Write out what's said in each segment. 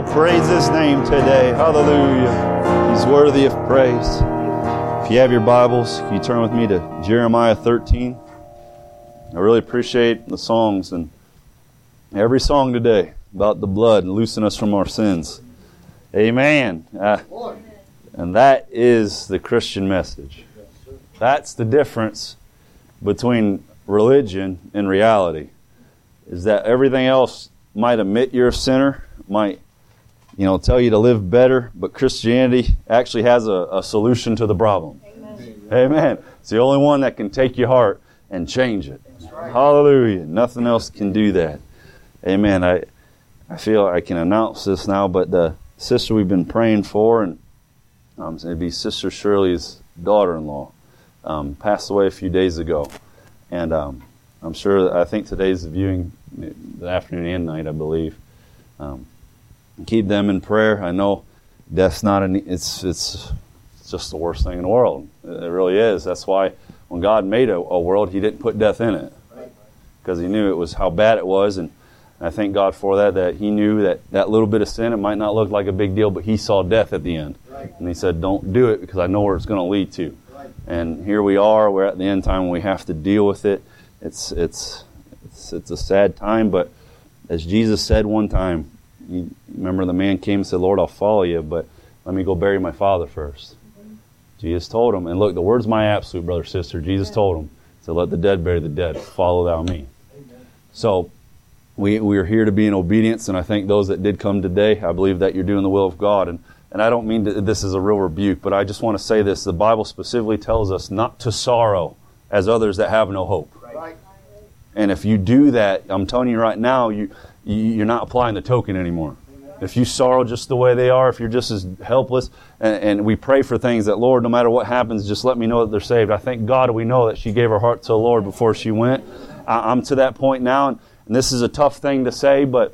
praise His name today. Hallelujah. He's worthy of praise. If you have your Bibles, can you turn with me to Jeremiah 13? I really appreciate the songs and every song today about the blood and loosing us from our sins. Amen. And that is the Christian message. That's the difference between religion and reality. Is that everything else might admit you're a sinner, might tell you to live better, but Christianity actually has a solution to the problem. Amen. It's the only one that can take your heart and change it. Right. Hallelujah. Nothing else can do that. Amen. I feel I can announce this now, but the sister we've been praying for, and it'd be Sister Shirley's daughter-in-law, passed away a few days ago. And I think today's the viewing, the afternoon and night, I believe. Keep them in prayer. I know death's not it's just the worst thing in the world. It really is. That's why when God made a world, He didn't put death in it, because He knew it was how bad it was. And I thank God for that He knew that little bit of sin, it might not look like a big deal, but He saw death at the end. And He said, don't do it, because I know where it's going to lead to. And here we are. We're at the end time when we have to deal with it. It's a sad time, but as Jesus said one time, you remember the man came and said, Lord, I'll follow you, but let me go bury my father first. Jesus told him, and look, the word's my absolute, brother, sister. Jesus told him, so let the dead bury the dead. Follow thou me. So we are here to be in obedience, and I think those that did come today, I believe that you're doing the will of God. And I don't mean that this is a real rebuke, but I just want to say this. The Bible specifically tells us not to sorrow as others that have no hope. Right. And if you do that, I'm telling you right now, you're not applying the token anymore. If you sorrow just the way they are, if you're just as helpless, and we pray for things that, Lord, no matter what happens, just let me know that they're saved. I thank God we know that she gave her heart to the Lord before she went. I'm to that point now, and this is a tough thing to say, but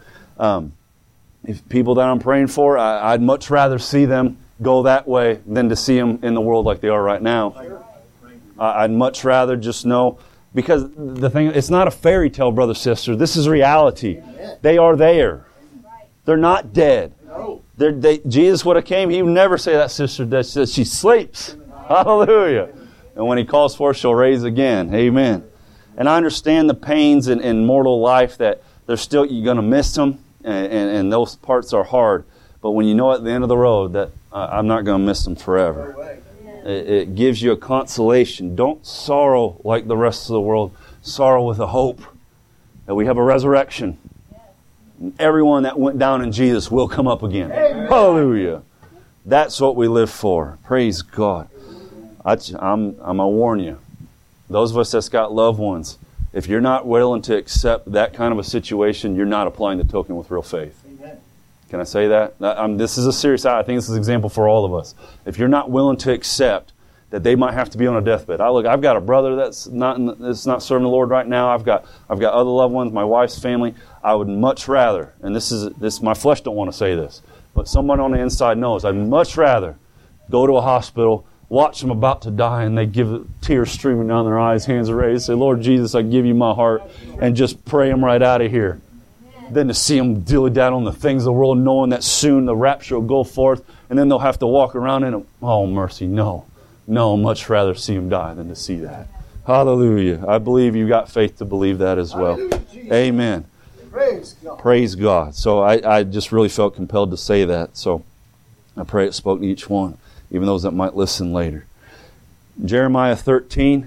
if people that I'm praying for, I'd much rather see them go that way than to see them in the world like they are right now. I'd much rather just know, because the thing, it's not a fairy tale, brother, sister. This is reality. They are there. They're not dead. Jesus would have came, He would never say that sister dead. She sleeps. Hallelujah. And when He calls for her, she'll raise again. Amen. And I understand the pains in mortal life, that you're going to miss them, and those parts are hard. But when you know at the end of the road that I'm not going to miss them forever, it gives you a consolation. Don't sorrow like the rest of the world. Sorrow with a hope that we have a resurrection. And everyone that went down in Jesus will come up again. Amen. Hallelujah. That's what we live for. Praise God. I'm going to warn you. Those of us that's got loved ones, if you're not willing to accept that kind of a situation, you're not applying the token with real faith. Amen. Can I say that? This is a serious, I think this is an example for all of us. If you're not willing to accept that they might have to be on a deathbed. I've got a brother that's not serving the Lord right now. I've got other loved ones, my wife's family. I would much rather, and this my flesh don't want to say this, but someone on the inside knows, I'd much rather go to a hospital, watch them about to die, and they give tears streaming down their eyes, hands raised, say, Lord Jesus, I give you my heart, and just pray them right out of here. Than to see them dilly down on the things of the world, knowing that soon the rapture will go forth, and then they'll have to walk around in oh mercy, no, much rather see them die than to see that. Hallelujah. I believe you got faith to believe that as well. Amen. Praise God. So I just really felt compelled to say that. So I pray it spoke to each one, even those that might listen later. Jeremiah 13.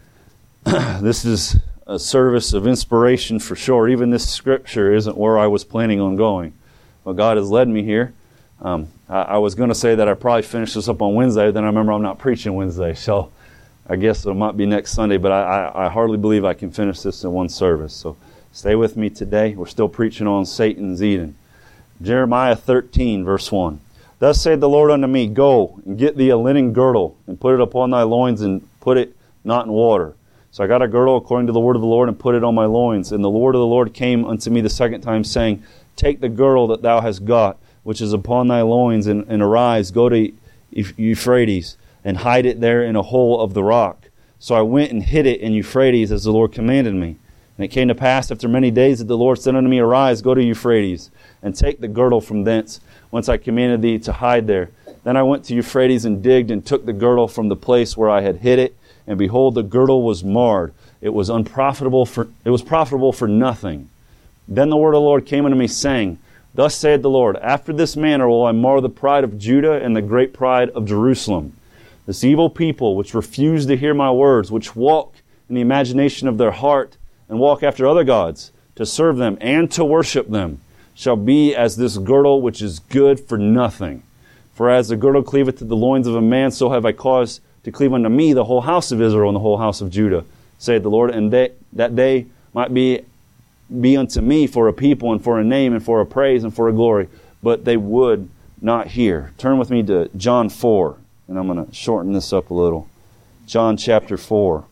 This is a service of inspiration for sure. Even this scripture isn't where I was planning on going, but God has led me here. I was going to say that I probably finish this up on Wednesday, then I remember I'm not preaching Wednesday, so I guess it might be next Sunday, but I hardly believe I can finish this in one service. So stay with me today. We're still preaching on Satan's Eden. Jeremiah 13, verse 1. Thus saith the Lord unto me, Go, and get thee a linen girdle, and put it upon thy loins, and put it not in water. So I got a girdle according to the word of the Lord, and put it on my loins. And the word of the Lord came unto me the second time, saying, Take the girdle that thou hast got, which is upon thy loins, and arise, go to Euphrates, and hide it there in a hole of the rock. So I went and hid it in Euphrates, as the Lord commanded me. And it came to pass after many days that the Lord said unto me, Arise, go to Euphrates, and take the girdle from thence, whence I commanded thee to hide there. Then I went to Euphrates and digged, and took the girdle from the place where I had hid it. And behold, the girdle was marred. It was profitable for nothing. Then the word of the Lord came unto me, saying, Thus saith the Lord, After this manner will I mar the pride of Judah and the great pride of Jerusalem. This evil people, which refuse to hear my words, which walk in the imagination of their heart, and walk after other gods, to serve them and to worship them, shall be as this girdle which is good for nothing. For as the girdle cleaveth to the loins of a man, so have I caused to cleave unto me the whole house of Israel and the whole house of Judah, saith the Lord, and that they might be unto me for a people and for a name and for a praise and for a glory. But they would not hear. Turn with me to John 4, and I'm going to shorten this up a little. John chapter 4.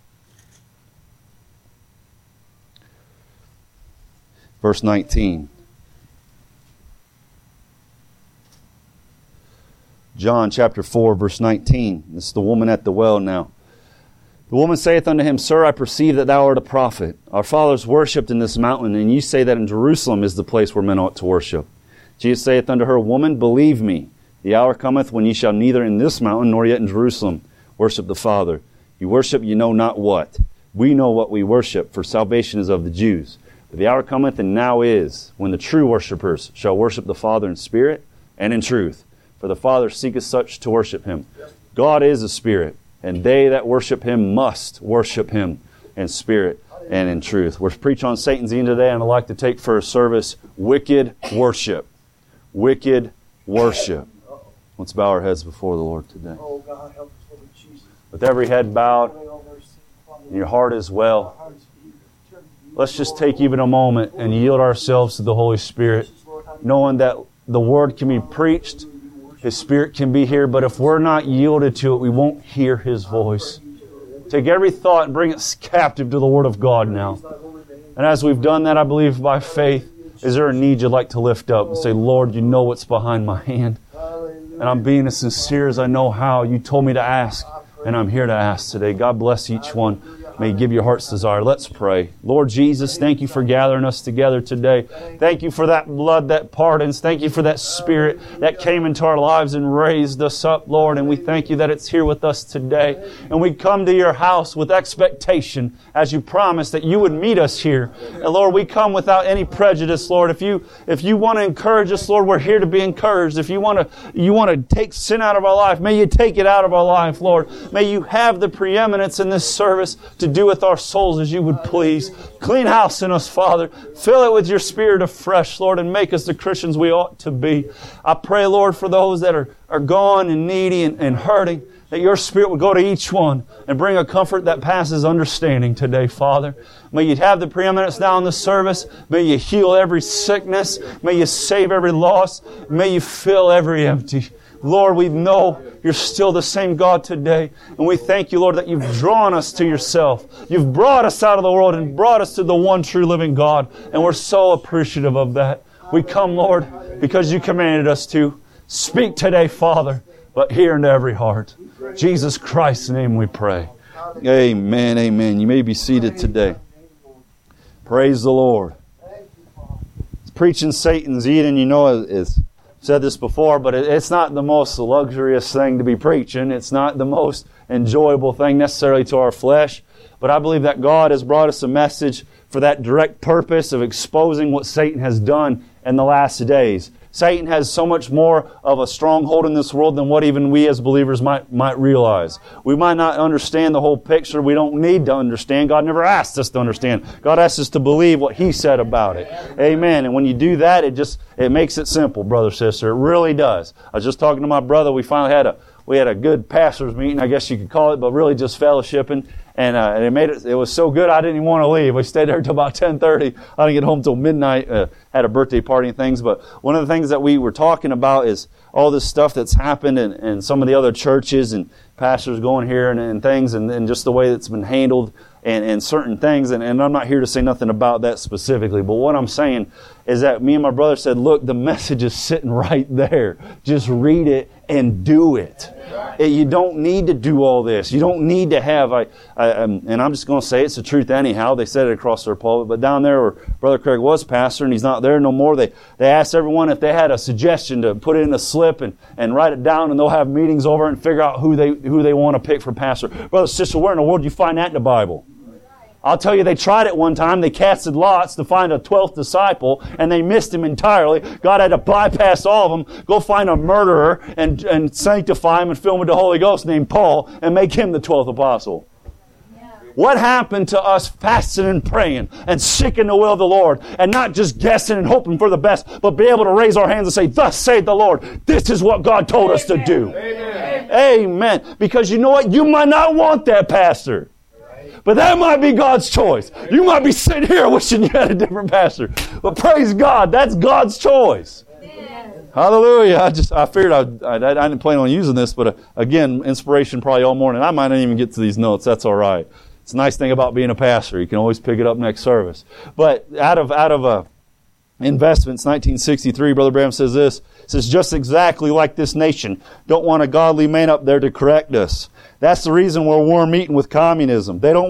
Verse 19. John chapter 4, verse 19. This is the woman at the well now. The woman saith unto him, Sir, I perceive that thou art a prophet. Our fathers worshipped in this mountain, and ye say that in Jerusalem is the place where men ought to worship. Jesus saith unto her, Woman, believe me, the hour cometh when ye shall neither in this mountain nor yet in Jerusalem worship the Father. You worship ye know not what. We know what we worship, for salvation is of the Jews. But the hour cometh, and now is, when the true worshippers shall worship the Father in spirit and in truth. For the Father seeketh such to worship Him. God is a spirit, and they that worship Him must worship Him in spirit and in truth. We're preaching on Satan's Eden today, and I'd like to take for a service wicked worship. Wicked worship. Let's bow our heads before the Lord today. With every head bowed and your heart as well, let's just take even a moment and yield ourselves to the Holy Spirit, knowing that the Word can be preached, His Spirit can be here, but if we're not yielded to it, we won't hear His voice. Take every thought and bring it captive to the Word of God now. And as we've done that, I believe by faith, is there a need you'd like to lift up and say, Lord, you know what's behind my hand. And I'm being as sincere as I know how. You told me to ask, and I'm here to ask today. God bless each one. May He give your heart's desire. Let's pray. Lord Jesus, thank You for gathering us together today. Thank You for that blood that pardons. Thank You for that Spirit that came into our lives and raised us up, Lord. And we thank You that it's here with us today. And we come to Your house with expectation, as You promised that You would meet us here. And Lord, we come without any prejudice, Lord. If you want to encourage us, Lord, we're here to be encouraged. If you want to take sin out of our life, may You take it out of our life, Lord. May You have the preeminence in this service to do with our souls as You would please. Clean house in us, Father. Fill it with Your Spirit afresh, Lord, and make us the Christians we ought to be. I pray, Lord, for those that are gone and needy and hurting, that Your Spirit would go to each one and bring a comfort that passes understanding today, Father. May You have the preeminence now in the service. May You heal every sickness. May You save every loss. May You fill every empty. Lord, we know You're still the same God today. And we thank You, Lord, that You've drawn us to Yourself. You've brought us out of the world and brought us to the one true living God. And we're so appreciative of that. We come, Lord, because You commanded us to. Speak today, Father, but hear into every heart. In Jesus Christ's name we pray. Amen, amen. You may be seated today. Praise the Lord. Preaching Satan's Eden, you know, is said this before, but it's not the most luxurious thing to be preaching. It's not the most enjoyable thing necessarily to our flesh. But I believe that God has brought us a message for that direct purpose of exposing what Satan has done in the last days. Satan has so much more of a stronghold in this world than what even we as believers might realize. We might not understand the whole picture. We don't need to understand. God never asked us to understand. God asked us to believe what He said about it. Amen. And when you do that, it makes it simple, brother, sister. It really does. I was just talking to my brother. We finally had a good pastor's meeting, I guess you could call it, but really just fellowshipping. And it was so good I didn't even want to leave. We stayed there until about 10:30. I didn't get home till midnight. Had a birthday party and things. But one of the things that we were talking about is all this stuff that's happened in some of the other churches and pastors going here and things and just the way that's been handled and certain things. And I'm not here to say nothing about that specifically. But what I'm saying is that me and my brother said, look, the message is sitting right there. Just read it and do it. You don't need to do all this. You don't need to have, and I'm just going to say it's the truth anyhow. They said it across their pulpit. But down there where Brother Craig was pastor and he's not there no more, they asked everyone if they had a suggestion to put it in a slip and write it down, and they'll have meetings over it and figure out who they want to pick for pastor. Brother, sister, where in the world do you find that in the Bible? I'll tell you, they tried it one time. They casted lots to find a 12th disciple, and they missed him entirely. God had to bypass all of them, go find a murderer and sanctify him and fill him with the Holy Ghost named Paul and make him the 12th apostle. What happened to us fasting and praying and seeking the will of the Lord and not just guessing and hoping for the best, but be able to raise our hands and say, thus saith the Lord, this is what God told us to do. Amen. Amen. Because you know what? You might not want that, pastor. But that might be God's choice. You might be sitting here wishing you had a different pastor. But praise God, that's God's choice. Hallelujah. I figured I didn't plan on using this, but again, inspiration probably all morning. I might not even get to these notes. That's all right. It's a nice thing about being a pastor. You can always pick it up next service. But out of investments, 1963, Brother Branham says this. It says, just exactly like this nation, don't want a godly man up there to correct us. That's the reason we're warm eating with communism. They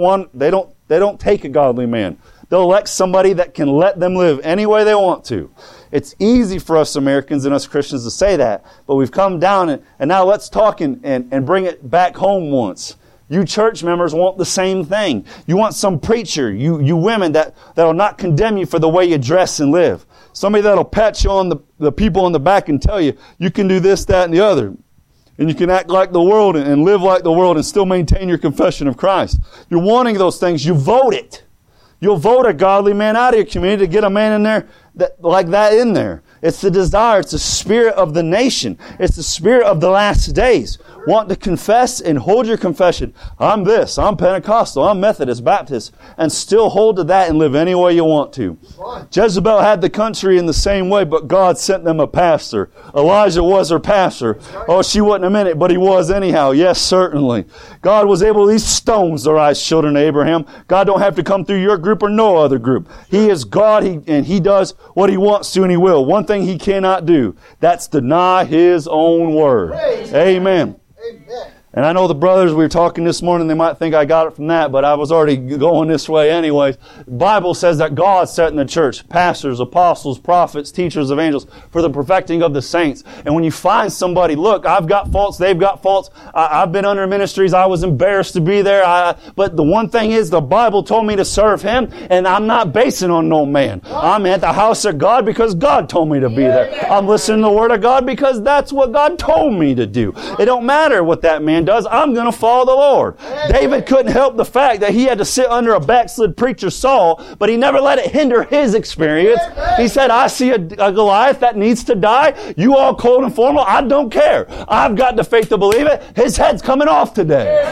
don't take a godly man. They'll elect somebody that can let them live any way they want to. It's easy for us Americans and us Christians to say that, but we've come down and now let's talk and bring it back home once. You church members want the same thing. You want some preacher, you women that'll not condemn you for the way you dress and live. Somebody that'll pat you on the people in the back and tell you, you can do this, that, and the other. And you can act like the world and live like the world and still maintain your confession of Christ. You're wanting those things. You vote it. You'll vote a godly man out of your community to get a man in there like that in there. It's the desire. It's the spirit of the nation. It's the spirit of the last days. Want to confess and hold your confession. I'm this. I'm Pentecostal. I'm Methodist, Baptist. And still hold to that and live any way you want to. Jezebel had the country in the same way, but God sent them a pastor. Elijah was her pastor. Oh, she wasn't a minute, but he was anyhow. Yes, certainly. God was able to, these stones to rise children of Abraham. God don't have to come through your group or no other group. He is God, and He does what He wants to, and He will. One thing He cannot do, that's deny His own word. Amen. Amen. And I know the brothers, we were talking this morning, they might think I got it from that, but I was already going this way anyways. The Bible says that God set in the church pastors, apostles, prophets, teachers, evangelists for the perfecting of the saints. And when you find somebody, look, I've got faults, they've got faults. I've been under ministries, I was embarrassed to be there. But the one thing is, the Bible told me to serve Him, and I'm not basing on no man. I'm at the house of God because God told me to be there. I'm listening to the Word of God because that's what God told me to do. It don't matter what that man does. I'm going to follow the Lord. David couldn't help the fact that he had to sit under a backslid preacher Saul, but he never let it hinder his experience. He said, I see a Goliath that needs to die. You all cold and formal, I don't care. I've got the faith to believe it. His head's coming off today.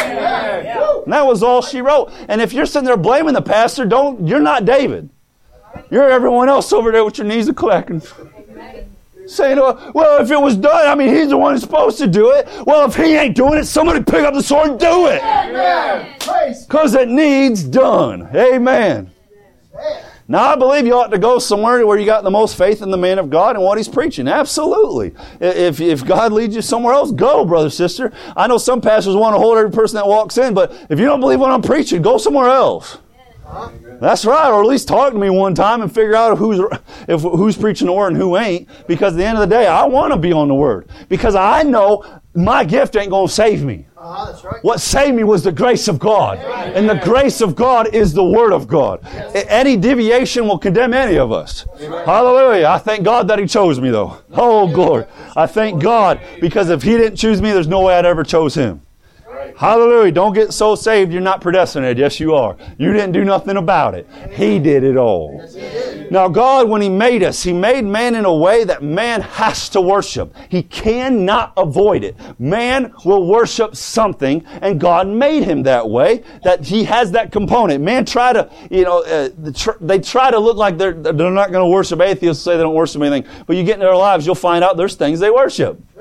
And that was all she wrote. And if you're sitting there blaming the pastor, you're not David. You're everyone else over there with your knees a-clacking. Saying, well, if it was done, he's the one who's supposed to do it. Well, if he ain't doing it, somebody pick up the sword and do it. Because it needs done. Amen. Now, I believe you ought to go somewhere where you got the most faith in the man of God and what he's preaching. Absolutely. If God leads you somewhere else, go, brother, sister. I know some pastors want to hold every person that walks in, but if you don't believe what I'm preaching, go somewhere else. That's right, or at least talk to me one time and figure out who's preaching the Word and who ain't. Because at the end of the day, I want to be on the Word. Because I know my gift ain't going to save me. That's right. What saved me was the grace of God. Amen. And the grace of God is the Word of God. Yes. Any deviation will condemn any of us. Amen. Hallelujah. I thank God that He chose me, though. Oh, glory. I thank God, because if He didn't choose me, there's no way I'd ever chose Him. Hallelujah. Don't get so saved you're not predestinated. Yes, you are. You didn't do nothing about it. He did it all. Now, God, when He made us, He made man in a way that man has to worship. He cannot avoid it. Man will worship something, and God made him that way, that he has that component. Man try to, they try to look like they're not going to worship. Atheists say they don't worship anything. But you get into their lives, you'll find out there's things they worship.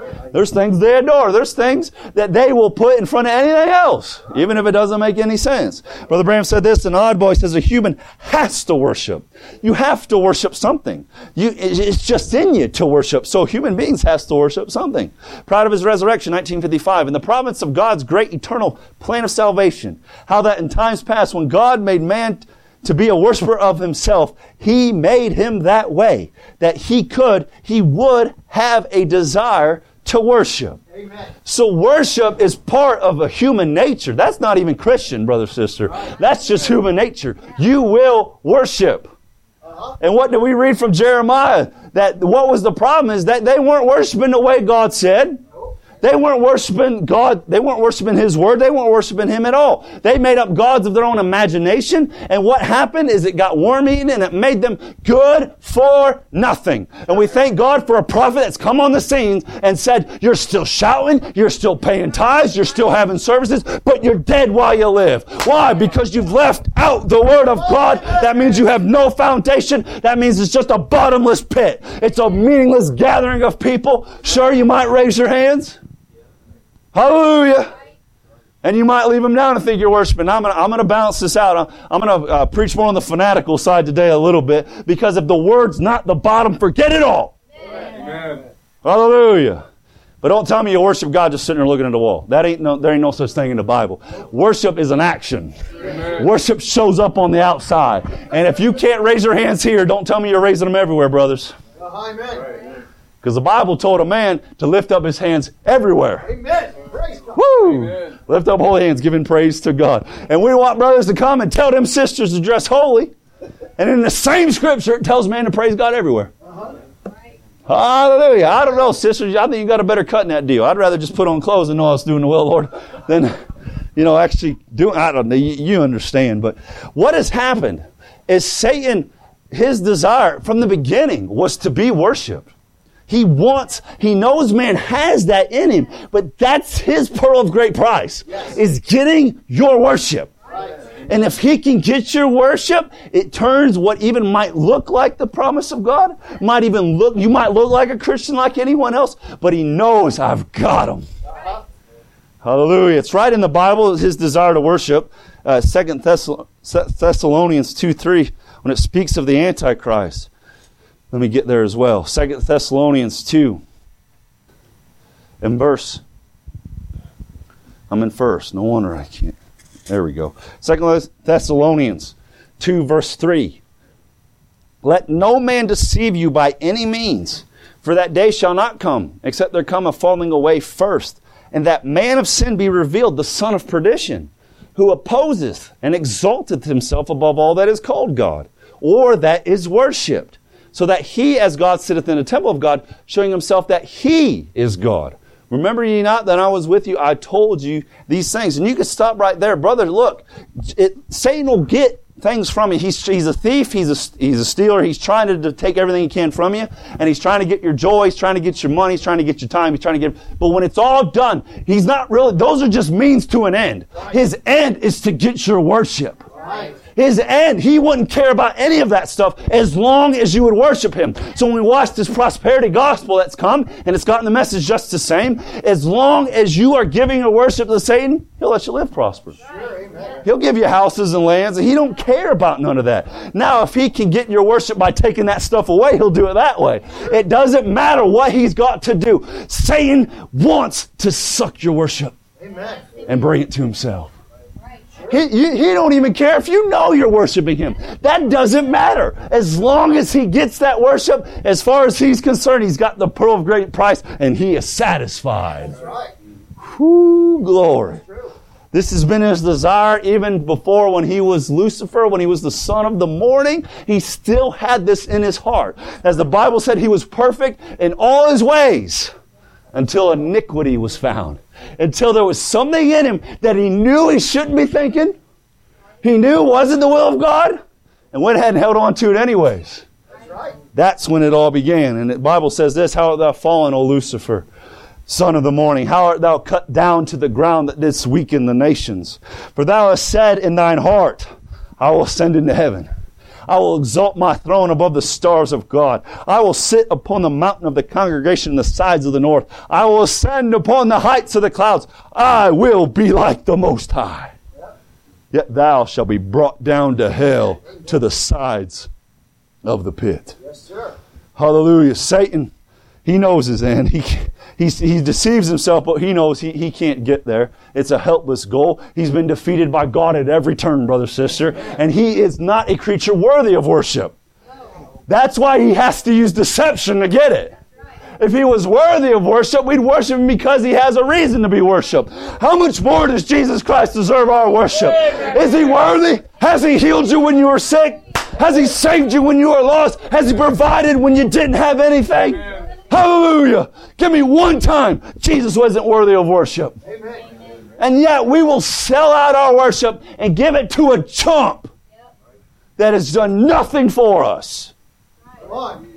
There's things they adore. There's things that they will put in front of anything else, even if it doesn't make any sense. Brother Branham said this in Odd Boy, says a human has to worship. You have to worship something. It's just in you to worship. So human beings has to worship something. Proud of his resurrection, 1955. In the province of God's great eternal plan of salvation, how that in times past when God made man to be a worshiper of himself, he made him that way, that he would have a desire to worship. Amen. So worship is part of a human nature. That's not even Christian, brother, sister. That's just human nature. You will worship. And what do we read from Jeremiah? That what was the problem is that they weren't worshiping the way God said. They weren't worshiping God. They weren't worshiping His Word. They weren't worshiping Him at all. They made up gods of their own imagination. And what happened is it got worm-eaten and it made them good for nothing. And we thank God for a prophet that's come on the scene and said, you're still shouting, you're still paying tithes, you're still having services, but you're dead while you live. Why? Because you've left out the Word of God. That means you have no foundation. That means it's just a bottomless pit. It's a meaningless gathering of people. Sure, you might raise your hands. Hallelujah. And you might leave them down and think you're worshiping. I'm going to balance this out. I'm going to preach more on the fanatical side today a little bit, because if the Word's not the bottom, forget it all. Amen. Hallelujah. But don't tell me you worship God just sitting there looking at the wall. There ain't no such thing in the Bible. Worship is an action. Amen. Worship shows up on the outside. And if you can't raise your hands here, don't tell me you're raising them everywhere, brothers. Amen. Because the Bible told a man to lift up his hands everywhere. Amen. Praise God. Woo! Amen. Lift up holy hands, giving praise to God. And we want brothers to come and tell them sisters to dress holy. And in the same scripture, it tells man to praise God everywhere. Hallelujah. I don't know, sisters. I think you got a better cut in that deal. I'd rather just put on clothes and know I was doing the will of the Lord than, actually doing, I don't know. You understand. But what has happened is Satan, his desire from the beginning was to be worshiped. He knows man has that in him, but that's his pearl of great price, is getting your worship. Right. And if he can get your worship, it turns what even might look like the promise of God, you might look like a Christian like anyone else, but he knows I've got him. Hallelujah. It's right in the Bible, his desire to worship. 2 Thessalonians 2:3, when it speaks of the Antichrist. Let me get there as well. 2 Thessalonians 2. And verse. I'm in first. No wonder I can't. There we go. 2 Thessalonians 2 verse 3. Let no man deceive you by any means, for that day shall not come, except there come a falling away first, and that man of sin be revealed, the son of perdition, who opposeth and exalteth himself above all that is called God, or that is worshipped, so that he as God sitteth in the temple of God, showing himself that he is God. Remember ye not that I was with you? I told you these things. And you can stop right there. Brother, look, Satan will get things from you. He's a thief. He's a stealer. He's trying to take everything he can from you. And he's trying to get your joy. He's trying to get your money. He's trying to get your time. He's trying to get... But when it's all done, he's not really... Those are just means to an end. His end is to get your worship. Right. His end, he wouldn't care about any of that stuff as long as you would worship him. So when we watch this prosperity gospel that's come, and it's gotten the message just the same, as long as you are giving your worship to Satan, he'll let you live prosperous. Sure, he'll give you houses and lands, and he don't care about none of that. Now, if he can get your worship by taking that stuff away, he'll do it that way. It doesn't matter what he's got to do. Satan wants to suck your worship and bring it to himself. He don't even care if you know you're worshiping him. That doesn't matter. As long as he gets that worship, as far as he's concerned, he's got the pearl of great price, and he is satisfied. That's right. Whoo, glory. This has been his desire even before when he was Lucifer, when he was the son of the morning. He still had this in his heart. As the Bible said, he was perfect in all his ways until iniquity was found. Until there was something in him that he knew he shouldn't be thinking. He knew wasn't the will of God, and went ahead and held on to it anyways. That's right. That's when it all began. And the Bible says this, how art thou fallen, O Lucifer, son of the morning? How art thou cut down to the ground that didst weaken the nations? For thou hast said in thine heart, I will ascend into heaven. I will exalt my throne above the stars of God. I will sit upon the mountain of the congregation in the sides of the north. I will ascend upon the heights of the clouds. I will be like the Most High. Yet thou shalt be brought down to hell, to the sides of the pit. Yes, sir. Hallelujah. Satan, he knows his end. He deceives himself, but he knows he can't get there. It's a helpless goal. He's been defeated by God at every turn, brother, sister. And he is not a creature worthy of worship. That's why he has to use deception to get it. If he was worthy of worship, we'd worship him because he has a reason to be worshipped. How much more does Jesus Christ deserve our worship? Is he worthy? Has he healed you when you were sick? Has he saved you when you were lost? Has he provided when you didn't have anything? Hallelujah. Give me one time Jesus wasn't worthy of worship. Amen. And yet we will sell out our worship and give it to a chump that has done nothing for us. Come on.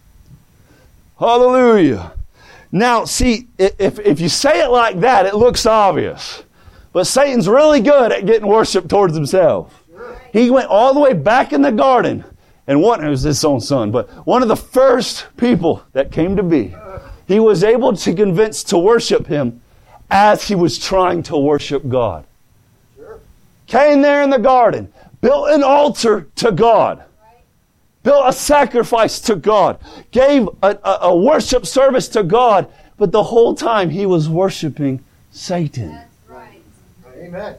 Hallelujah. Now, see, if you say it like that, it looks obvious. But Satan's really good at getting worship towards himself. He went all the way back in the garden. And it was his own son, but one of the first people that came to be, he was able to convince to worship him as he was trying to worship God. Sure. Came there in the garden, built an altar to God. Built a sacrifice to God, gave a worship service to God, but the whole time he was worshiping Satan. That's right. Amen.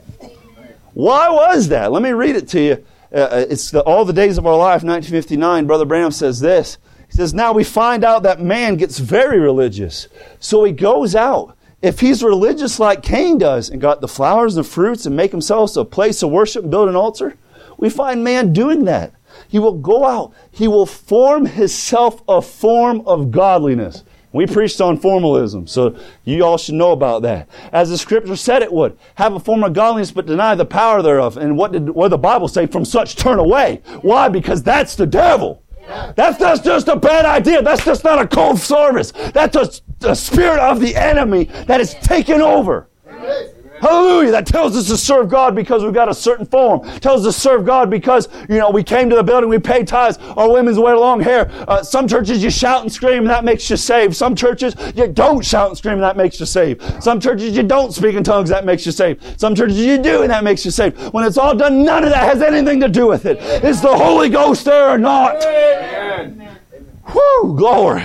Why was that? Let me read it to you. It's All the Days of Our Life, 1959. Brother Branham says this. He says, now we find out that man gets very religious. So he goes out. If he's religious like Cain does and got the flowers and fruits and make himself a place of worship and build an altar, we find man doing that. He will go out. He will form himself a form of godliness. We preached on formalism, so you all should know about that. As the Scripture said it would. Have a form of godliness, but deny the power thereof. And what did the Bible say? From such turn away. Why? Because that's the devil. That's just a bad idea. That's just not a cold service. That's just the spirit of the enemy that is taken over. Hallelujah. That tells us to serve God because we've got a certain form. Tells us to serve God because, we came to the building, we paid tithes, our women's wear long hair. Some churches you shout and scream and that makes you saved. Some churches you don't shout and scream and that makes you saved. Some churches you don't speak in tongues, that makes you saved. Some churches you do and that makes you saved. When it's all done, none of that has anything to do with it. Is the Holy Ghost there or not? Amen. Whew, glory.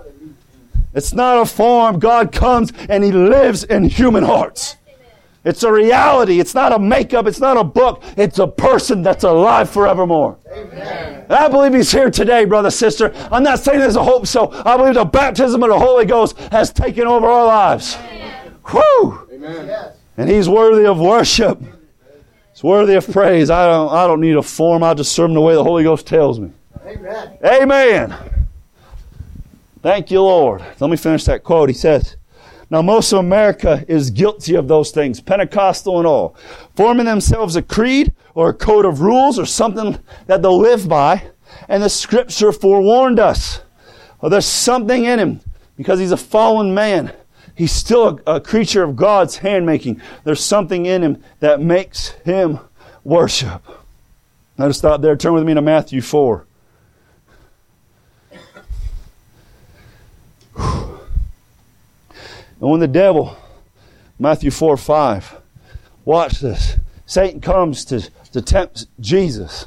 It's not a form. God comes and He lives in human hearts. It's a reality. It's not a makeup. It's not a book. It's a person that's alive forevermore. Amen. And I believe He's here today, brother, sister. I'm not saying there's a hope so. I believe the baptism of the Holy Ghost has taken over our lives. Whew! Amen. Yes. And He's worthy of worship. He's worthy of praise. I don't need a form. I'll just serve Him the way the Holy Ghost tells me. Amen. Amen. Thank you, Lord. Let me finish that quote. He says, now, most of America is guilty of those things, Pentecostal and all, forming themselves a creed or a code of rules or something that they'll live by. And the Scripture forewarned us. Well, there's something in him because he's a fallen man. He's still a creature of God's handmaking. There's something in him that makes him worship. Now, to stop there, turn with me to Matthew 4. And when the devil, Matthew 4:5, watch this. Satan comes to tempt Jesus.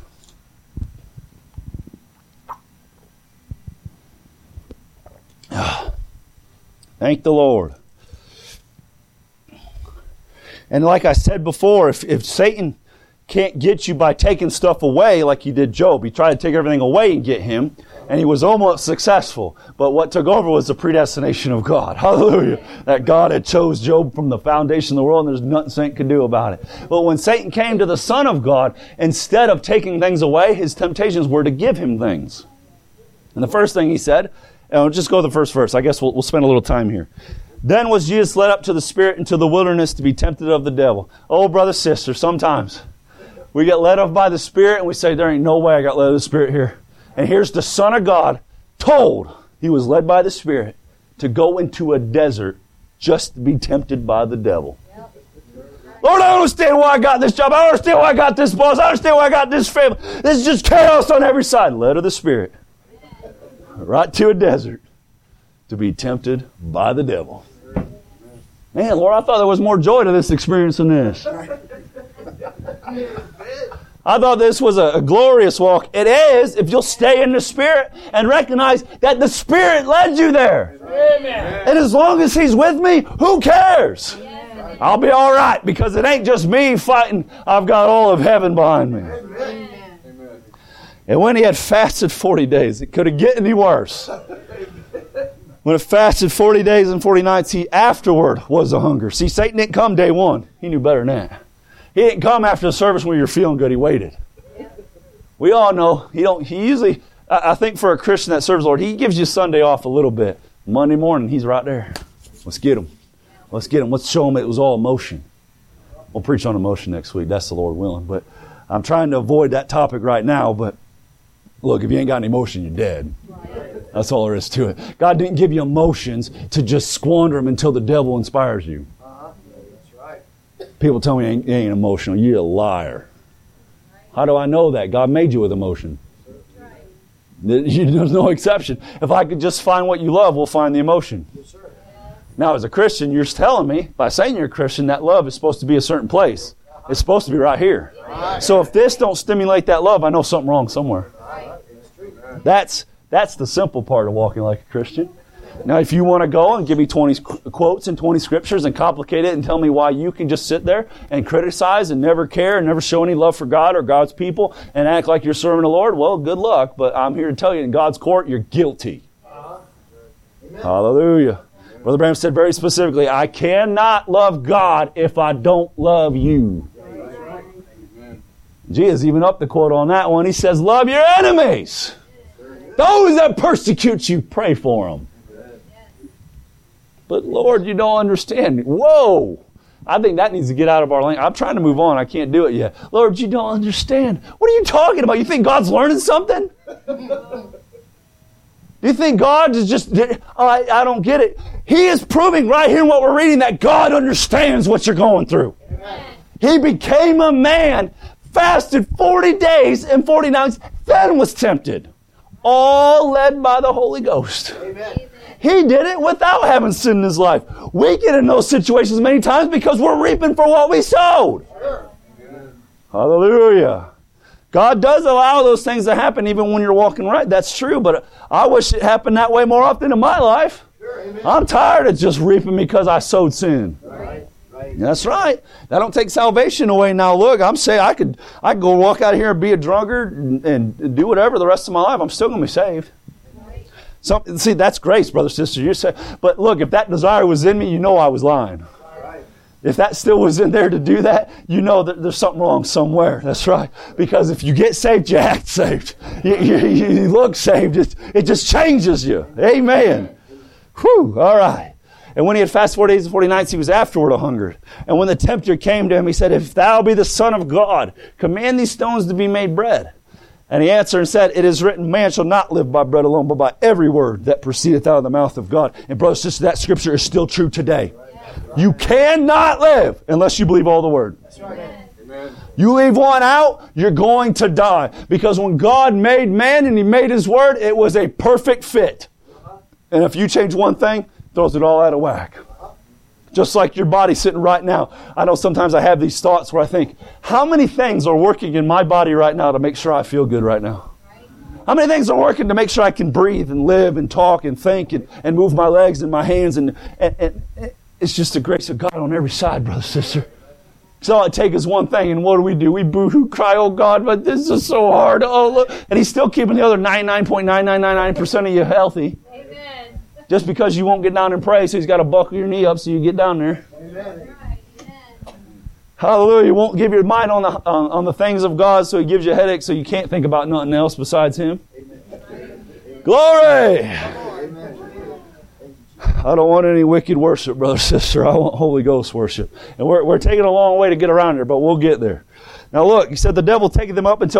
Thank the Lord. And like I said before, if Satan can't get you by taking stuff away like he did Job, he tried to take everything away and get him, and he was almost successful. But what took over was the predestination of God. Hallelujah. That God had chose Job from the foundation of the world, and there's nothing Satan could do about it. But when Satan came to the Son of God, instead of taking things away, his temptations were to give him things. And the first thing he said, and I'll just go to the first verse. I guess we'll spend a little time here. Then was Jesus led up to the Spirit into the wilderness to be tempted of the devil. Oh, brother, sister, sometimes we get led up by the Spirit and we say, there ain't no way I got led of the Spirit here. And here's the Son of God told he was led by the Spirit to go into a desert just to be tempted by the devil. Lord, I don't understand why I got this job. I don't understand why I got this boss. I don't understand why I got this family. This is just chaos on every side. Led of the Spirit. Right to a desert to be tempted by the devil. Man, Lord, I thought there was more joy to this experience than this. I thought this was a glorious walk. It is if you'll stay in the Spirit and recognize that the Spirit led you there. Amen. And as long as He's with me, who cares? Yes. I'll be all right because it ain't just me fighting. I've got all of heaven behind me. Amen. And when he had fasted 40 days, it could have get any worse. When it fasted 40 days and 40 nights, he afterward was a hunger. See, Satan didn't come day one. He knew better than that. He didn't come after the service when you're feeling good. He waited. We all know he usually, I think for a Christian that serves the Lord, he gives you Sunday off a little bit. Monday morning, he's right there. Let's get him. Let's get him. Let's show him it was all emotion. We'll preach on emotion next week. That's the Lord willing. But I'm trying to avoid that topic right now. But look, if you ain't got any emotion, you're dead. That's all there is to it. God didn't give you emotions to just squander them until the devil inspires you. That's right. People tell me you ain't emotional. You're a liar. How do I know that? God made you with emotion. There's no exception. If I could just find what you love, we'll find the emotion. Now, as a Christian, you're telling me, by saying you're a Christian, that love is supposed to be a certain place. It's supposed to be right here. So if this don't stimulate that love, I know something wrong somewhere. That's the simple part of walking like a Christian. Now, if you want to go and give me 20 quotes and 20 scriptures and complicate it and tell me why you can just sit there and criticize and never care and never show any love for God or God's people and act like you're serving the Lord, well, good luck. But I'm here to tell you, in God's court, you're guilty. Hallelujah. Brother Branham said very specifically, I cannot love God if I don't love you. Jesus even upped the quote on that one. He says, love your enemies. Those that persecute you, pray for them. But Lord, you don't understand. Whoa! I think that needs to get out of our language. I'm trying to move on. I can't do it yet. Lord, you don't understand. What are you talking about? You think God's learning something? You think God is just... I don't get it. He is proving right here in what we're reading that God understands what you're going through. Amen. He became a man, fasted 40 days and 40 nights, then was tempted. All led by the Holy Ghost. Amen. He did it without having sin in his life. We get in those situations many times because we're reaping for what we sowed. Sure. Hallelujah. God does allow those things to happen even when you're walking right. That's true, but I wish it happened that way more often in my life. Sure, I'm tired of just reaping because I sowed sin. Right. That's right. That don't take salvation away. Now look, I'm saying I could go walk out of here and be a drunkard and do whatever the rest of my life. I'm still going to be saved. Right. So, see, that's grace, brother, sister. You say, but look, if that desire was in me, you know I was lying. Right. If that still was in there to do that, you know that there's something wrong somewhere. That's right. Because if you get saved, you act saved. You look saved. It just changes you. Amen. Whew. All right. And when he had fasted 40 days and 40 nights, he was afterward a hungered. And when the tempter came to him, he said, if thou be the Son of God, command these stones to be made bread. And he answered and said, it is written, man shall not live by bread alone, but by every word that proceedeth out of the mouth of God. And brothers and sisters, that scripture is still true today. You cannot live unless you believe all the word. That's right. Amen. You leave one out, you're going to die. Because when God made man and he made his word, it was a perfect fit. And if you change one thing, throws it all out of whack. Just like your body sitting right now. I know sometimes I have these thoughts where I think, how many things are working in my body right now to make sure I feel good right now? How many things are working to make sure I can breathe and live and talk and think and move my legs and my hands? And it's just the grace of God on every side, brother, sister. So all it takes is one thing, and what do? We boo-hoo, cry, oh God, but this is so hard. Oh, look. And he's still keeping the other 99.9999% of you healthy. Amen. Just because you won't get down and pray, so he's got to buckle your knee up so you get down there. Amen. Hallelujah. He won't give your mind on the things of God, so he gives you a headache so you can't think about nothing else besides him. Amen. Glory! Amen. I don't want any wicked worship, brother, sister. I want Holy Ghost worship. And we're taking a long way to get around there, but we'll get there. Now look, he said the devil taketh them up into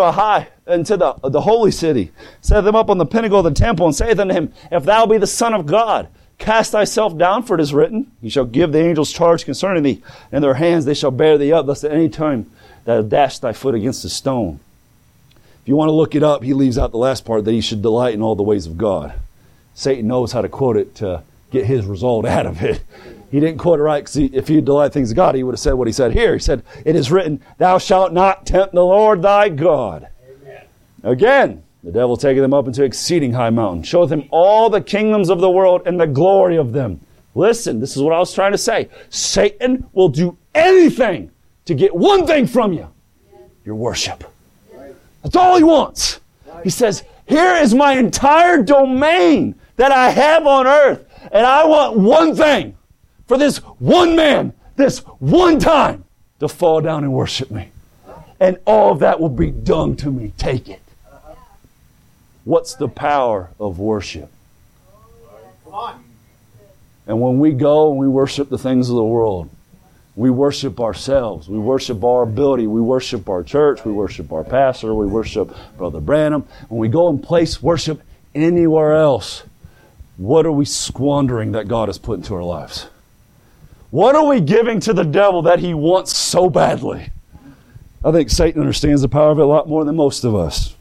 the holy city, set them up on the pinnacle of the temple, and saith unto him, if thou be the Son of God, Cast thyself down, for it is written, He shall give the angels charge concerning thee. In their hands they shall bear thee up, lest at any time thou dash thy foot against a stone. If you want to look it up, he leaves out the last part, that he should delight in all the ways of God. Satan knows how to quote it to get his result out of it. He didn't quote it right, because if he delight things of God, he would have said what he said here. He said, it is written, thou shalt not tempt the Lord thy God. Amen. Again, the devil taketh them up into exceeding high mountain, showeth him all the kingdoms of the world and the glory of them. Listen, this is what I was trying to say. Satan will do anything to get one thing from you. Your worship. That's all he wants. He says, here is my entire domain that I have on earth, and I want one thing for this one man, this one time, to fall down and worship me. And all of that will be done to me. Take it. What's the power of worship? And when we go and we worship the things of the world, we worship ourselves. We worship our ability. We worship our church. We worship our pastor. We worship Brother Branham. When we go and place worship anywhere else, what are we squandering that God has put into our lives? What are we giving to the devil that he wants so badly? I think Satan understands the power of it a lot more than most of us.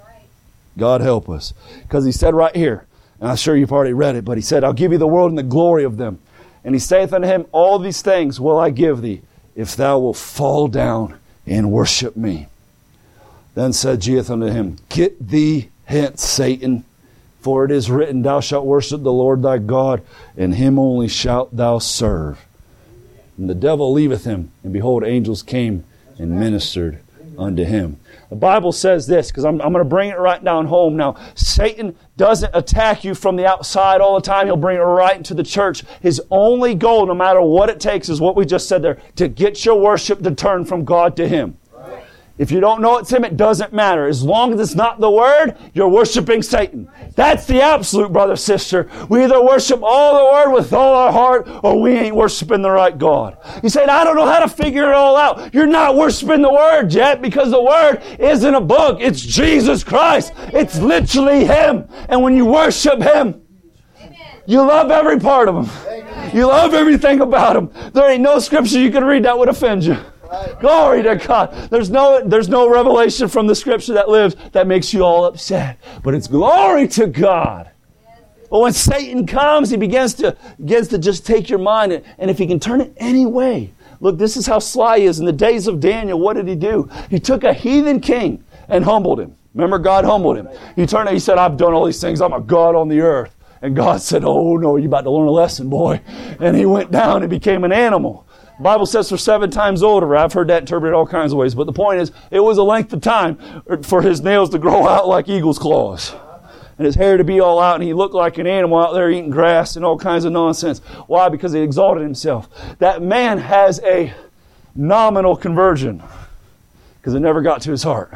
God help us. Because he said right here, and I'm sure you've already read it, but he said, I'll give you the world and the glory of them. And he saith unto him, all these things will I give thee, if thou wilt fall down and worship me. Then said Jesus unto him, get thee hence, Satan, for it is written, thou shalt worship the Lord thy God, and him only shalt thou serve. And the devil leaveth him, and behold, angels came and ministered unto him. The Bible says this, because I'm going to bring it right down home now. Satan doesn't attack you from the outside all the time. He'll bring it right into the church. His only goal, no matter what it takes, is what we just said there, to get your worship to turn from God to Him. Right. If you don't know it's Him, it doesn't matter. As long as it's not the Word, you're worshiping Satan. That's the absolute, brother, sister. We either worship all the Word with all our heart, or we ain't worshiping the right God. You say, I don't know how to figure it all out. You're not worshiping the Word yet, because the Word isn't a book. It's Jesus Christ. It's literally Him. And when you worship Him, you love every part of Him. You love everything about Him. There ain't no scripture you can read that would offend you. Glory to God. There's no revelation from the scripture that lives that makes you all upset. But it's glory to God. But when Satan comes, he begins to just take your mind, and if he can turn it any way. Look, this is how sly he is. In the days of Daniel, what did he do? He took a heathen king and humbled him. Remember, God humbled him. He said, I've done all these things. I'm a God on the earth. And God said, oh no, you're about to learn a lesson, boy. And he went down and became an animal. The Bible says for 7 times older. I've heard that interpreted all kinds of ways. But the point is, it was a length of time for his nails to grow out like eagle's claws. And his hair to be all out. And he looked like an animal out there eating grass and all kinds of nonsense. Why? Because he exalted himself. That man has a nominal conversion. Because it never got to his heart.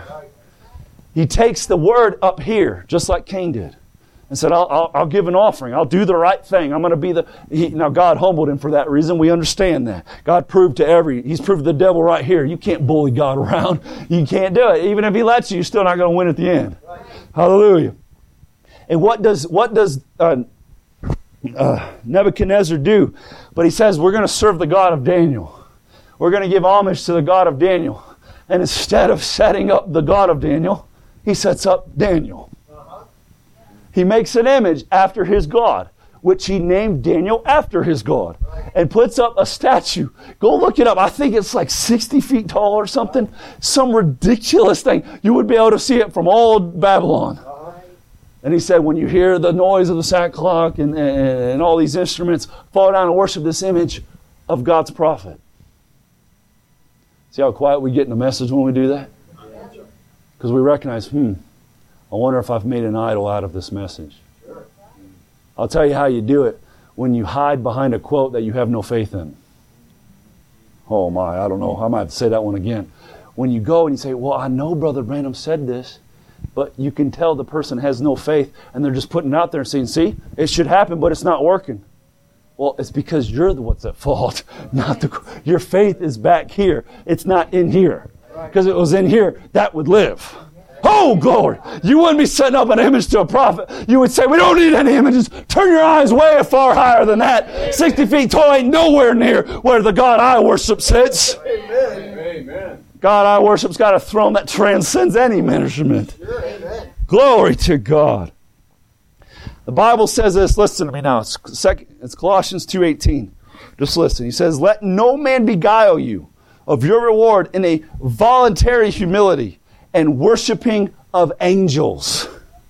He takes the word up here, just like Cain did. And said, I'll give an offering. I'll do the right thing. I'm going to be Now, God humbled him for that reason. We understand that. God proved He's proved the devil right here. You can't bully God around. You can't do it. Even if He lets you, you're still not going to win at the end. Right. Hallelujah. And what does Nebuchadnezzar do? But he says, we're going to serve the God of Daniel. We're going to give homage to the God of Daniel. And instead of setting up the God of Daniel, he sets up Daniel. He makes an image after his God, which he named Daniel after his God, and puts up a statue. Go look it up. I think it's like 60 feet tall or something. Some ridiculous thing. You would be able to see it from all of Babylon. And he said, when you hear the noise of the sackcloth and all these instruments, fall down and worship this image of God's prophet. See how quiet we get in the message when we do that? Because we recognize, I wonder if I've made an idol out of this message. Sure. I'll tell you how you do it. When you hide behind a quote that you have no faith in. Oh my, I don't know. I might have to say that one again. When you go and you say, well, I know Brother Branham said this, but you can tell the person has no faith, and they're just putting it out there and saying, see, it should happen, but it's not working. Well, it's because you're the one's at fault. Your faith is back here. It's not in here. Because if it was in here, that would live. Oh, glory. You wouldn't be setting up an image to a prophet. You would say, we don't need any images. Turn your eyes way far higher than that. 60 feet tall ain't nowhere near where the God I worship sits. Amen. God I worship's got a throne that transcends any measurement. Amen. Glory to God. The Bible says this. Listen to me now. It's Colossians 2:18. Just listen. He says, let no man beguile you of your reward in a voluntary humility and worshiping of angels,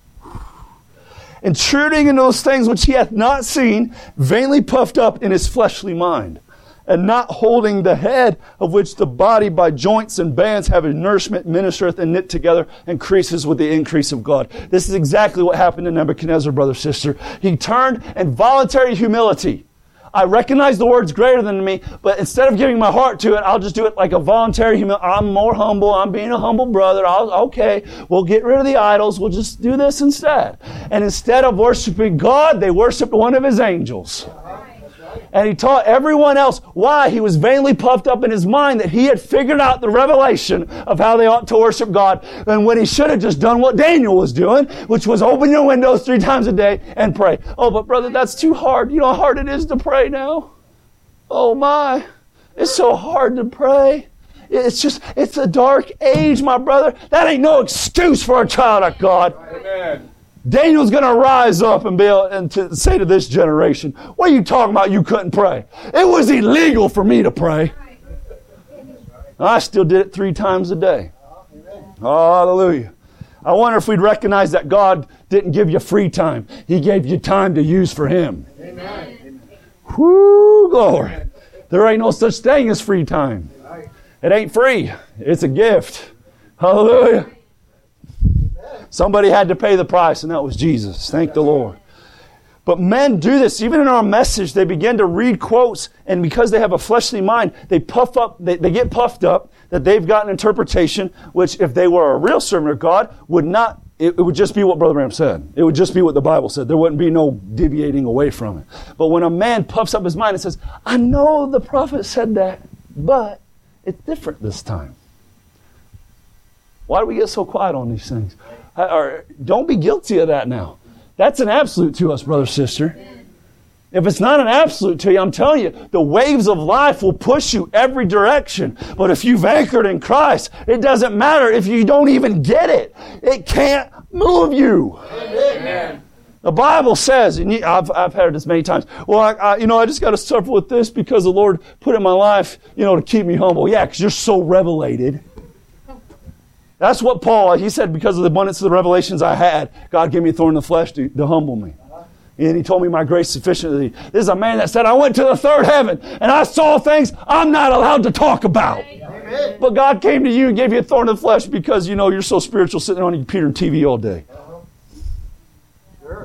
intruding in those things which he hath not seen, vainly puffed up in his fleshly mind, and not holding the head, of which the body by joints and bands having nourishment ministereth and knit together, increases with the increase of God. This is exactly what happened to Nebuchadnezzar, brother, sister. He turned in voluntary humility. I recognize the word's greater than me, but instead of giving my heart to it, I'll just do it like a voluntary humility. I'm more humble. I'm being a humble brother. Okay, we'll get rid of the idols. We'll just do this instead. And instead of worshiping God, they worshiped one of his angels. And he taught everyone else why he was vainly puffed up in his mind that he had figured out the revelation of how they ought to worship God. And when he should have just done what Daniel was doing, which was open your windows 3 times a day and pray. Oh, but brother, that's too hard. You know how hard it is to pray now? Oh my, it's so hard to pray. It's a dark age, my brother. That ain't no excuse for a child of God. Amen. Daniel's going to rise up and be able to say to this generation, what are you talking about you couldn't pray? It was illegal for me to pray. I still did it 3 times a day. Hallelujah. I wonder if we'd recognize that God didn't give you free time. He gave you time to use for Him. Amen. Whoo, glory. There ain't no such thing as free time. It ain't free. It's a gift. Hallelujah. Somebody had to pay the price, and that was Jesus. Thank the Lord. But men do this. Even in our message, they begin to read quotes, and because they have a fleshly mind, they puff up. They get puffed up that they've got an interpretation, which if they were a real servant of God, would not. It would just be what Brother Branham said. It would just be what the Bible said. There wouldn't be no deviating away from it. But when a man puffs up his mind and says, I know the prophet said that, but it's different this time. Why do we get so quiet on these things? Or don't be guilty of that now. That's an absolute to us, brother, sister. If it's not an absolute to you, I'm telling you, the waves of life will push you every direction. But if you've anchored in Christ, it doesn't matter if you don't even get it. It can't move you. Amen. The Bible says, and I've heard this many times, well, I just got to suffer with this because the Lord put it in my life, to keep me humble. Yeah, because you're so revelated. That's what Paul, he said, because of the abundance of the revelations I had, God gave me a thorn in the flesh to humble me. And he told me my grace sufficiently. This is a man that said, I went to the third heaven and I saw things I'm not allowed to talk about. Amen. But God came to you and gave you a thorn in the flesh because, you're so spiritual sitting on your computer and TV all day. Sure.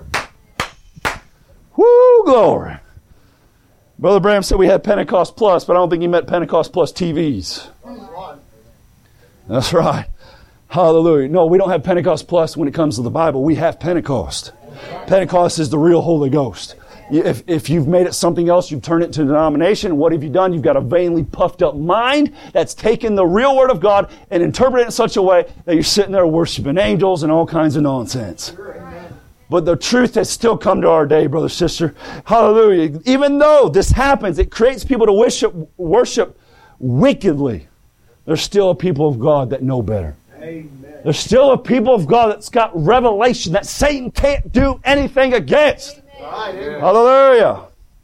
Woo, glory. Brother Branham said we had Pentecost Plus, but I don't think he meant Pentecost Plus TVs. That's right. Hallelujah. No, we don't have Pentecost Plus when it comes to the Bible. We have Pentecost. Pentecost is the real Holy Ghost. If you've made it something else, you've turned it to a denomination, what have you done? You've got a vainly puffed up mind that's taken the real Word of God and interpreted it in such a way that you're sitting there worshiping angels and all kinds of nonsense. But the truth has still come to our day, brother, sister. Hallelujah. Even though this happens, it creates people to worship wickedly. There's still a people of God that know better. Amen. There's still a people of God that's got revelation that Satan can't do anything against. Right. Amen. Hallelujah.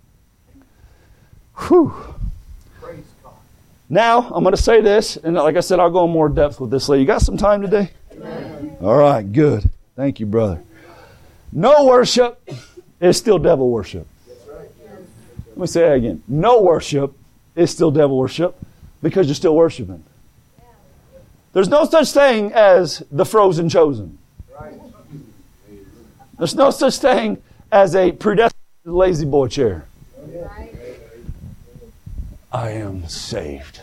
Whew. Praise God. Now, I'm going to say this, and like I said, I'll go in more depth with this later. You got some time today? Amen. All right, good. Thank you, brother. No worship is still devil worship. That's right. Let me say that again. No worship is still devil worship because you're still worshiping. There's no such thing as the frozen chosen. Right. There's no such thing as a predestined lazy boy chair. I am saved.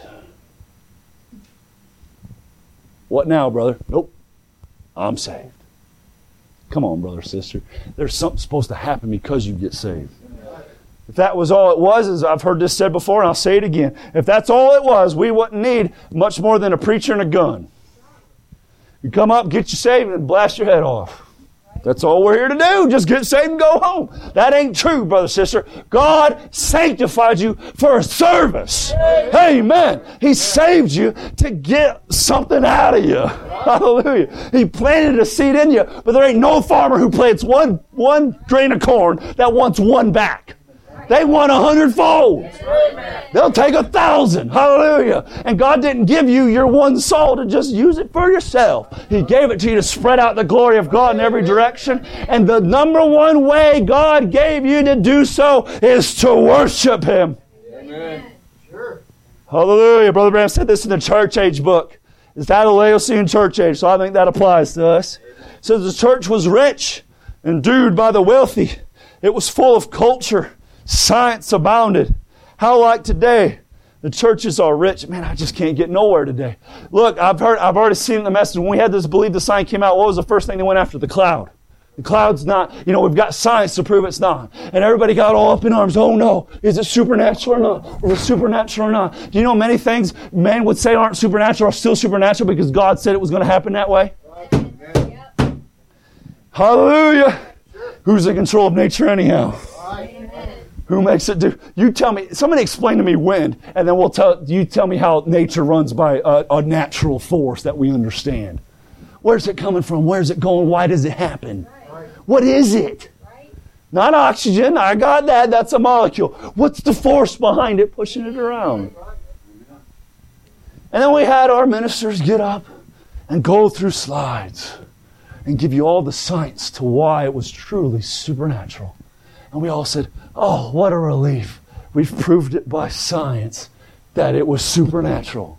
What now, brother? Nope. I'm saved. Come on, brother, sister. There's something supposed to happen because you get saved. If that was all it was, as I've heard this said before, and I'll say it again, if that's all it was, we wouldn't need much more than a preacher and a gun. You come up, get you saved, and blast your head off. That's all we're here to do. Just get saved and go home. That ain't true, brother, sister. God sanctified you for a service. Amen. He saved you to get something out of you. Hallelujah. He planted a seed in you, but there ain't no farmer who plants one grain of corn that wants one back. They want 100-fold. They'll take 1,000. Hallelujah. And God didn't give you your one soul to just use it for yourself. He gave it to you to spread out the glory of God in every direction. And the number one way God gave you to do so is to worship Him. Amen. Sure. Hallelujah. Brother Branham said this in the church age book. It's that of Laodicean church age, so I think that applies to us. It says the church was rich, endued by the wealthy. It was full of culture. Science abounded. How like today, the churches are rich. Man, I just can't get nowhere today. Look, I've already seen the message. When we had this Believe the Sign came out, what was the first thing they went after? The cloud. The cloud's not, we've got science to prove it's not. And everybody got all up in arms. Oh no, is it supernatural or not? Or is it supernatural or not? Do you know many things man would say aren't supernatural are still supernatural because God said it was going to happen that way? Amen. Hallelujah. Who's in control of nature anyhow? Amen. Who makes it do? You tell me. Somebody explain to me wind, and then you tell me how nature runs by a natural force that we understand. Where's it coming from? Where's it going? Why does it happen? Right. What is it? Right. Not oxygen. I got that. That's a molecule. What's the force behind it pushing it around? And then we had our ministers get up and go through slides and give you all the science to why it was truly supernatural. And we all said, oh, what a relief. We've proved it by science that it was supernatural.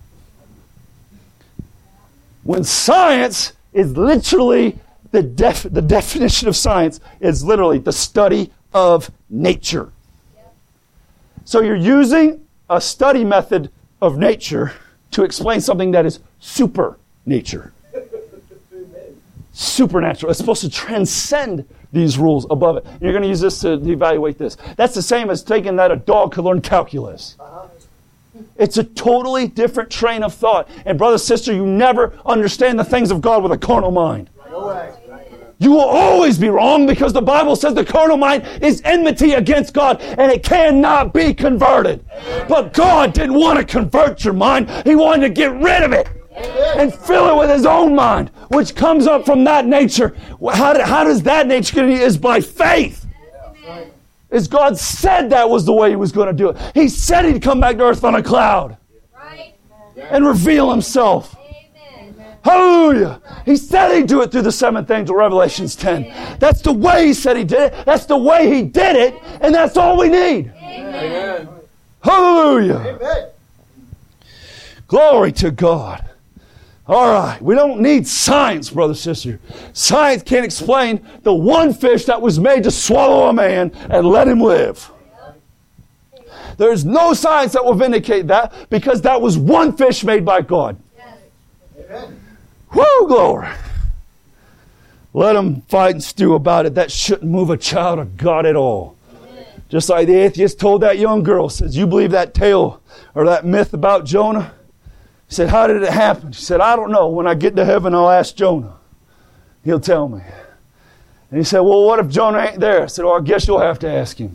When science is literally, the definition of science is literally the study of nature. So you're using a study method of nature to explain something that is super nature. Supernatural. It's supposed to transcend these rules above it. You're going to use this to evaluate this. That's the same as taking that a dog could learn calculus. It's a totally different train of thought. And brother, sister, you never understand the things of God with a carnal mind. No way. You will always be wrong because the Bible says the carnal mind is enmity against God and it cannot be converted. But God didn't want to convert your mind. He wanted to get rid of it and fill it with His own mind, which comes up from that nature. How does that nature get? Is by faith. As God said that was the way He was going to do it. He said He'd come back to earth on a cloud and reveal Himself. Hallelujah. He said He'd do it through the seventh angel, Revelations 10. That's the way He said He did it. That's the way He did it. And that's all we need. Amen. Hallelujah. Amen. Glory to God. All right. We don't need science, brother, sister. Science can't explain the one fish that was made to swallow a man and let him live. There's no science that will vindicate that because that was one fish made by God. Amen. Woo, glory. Let them fight and stew about it. That shouldn't move a child of God at all. Just like the atheist told that young girl, says, you believe that tale or that myth about Jonah? He said, how did it happen? She said, I don't know. When I get to heaven, I'll ask Jonah. He'll tell me. And he said, well, what if Jonah ain't there? I said, well, I guess you'll have to ask him.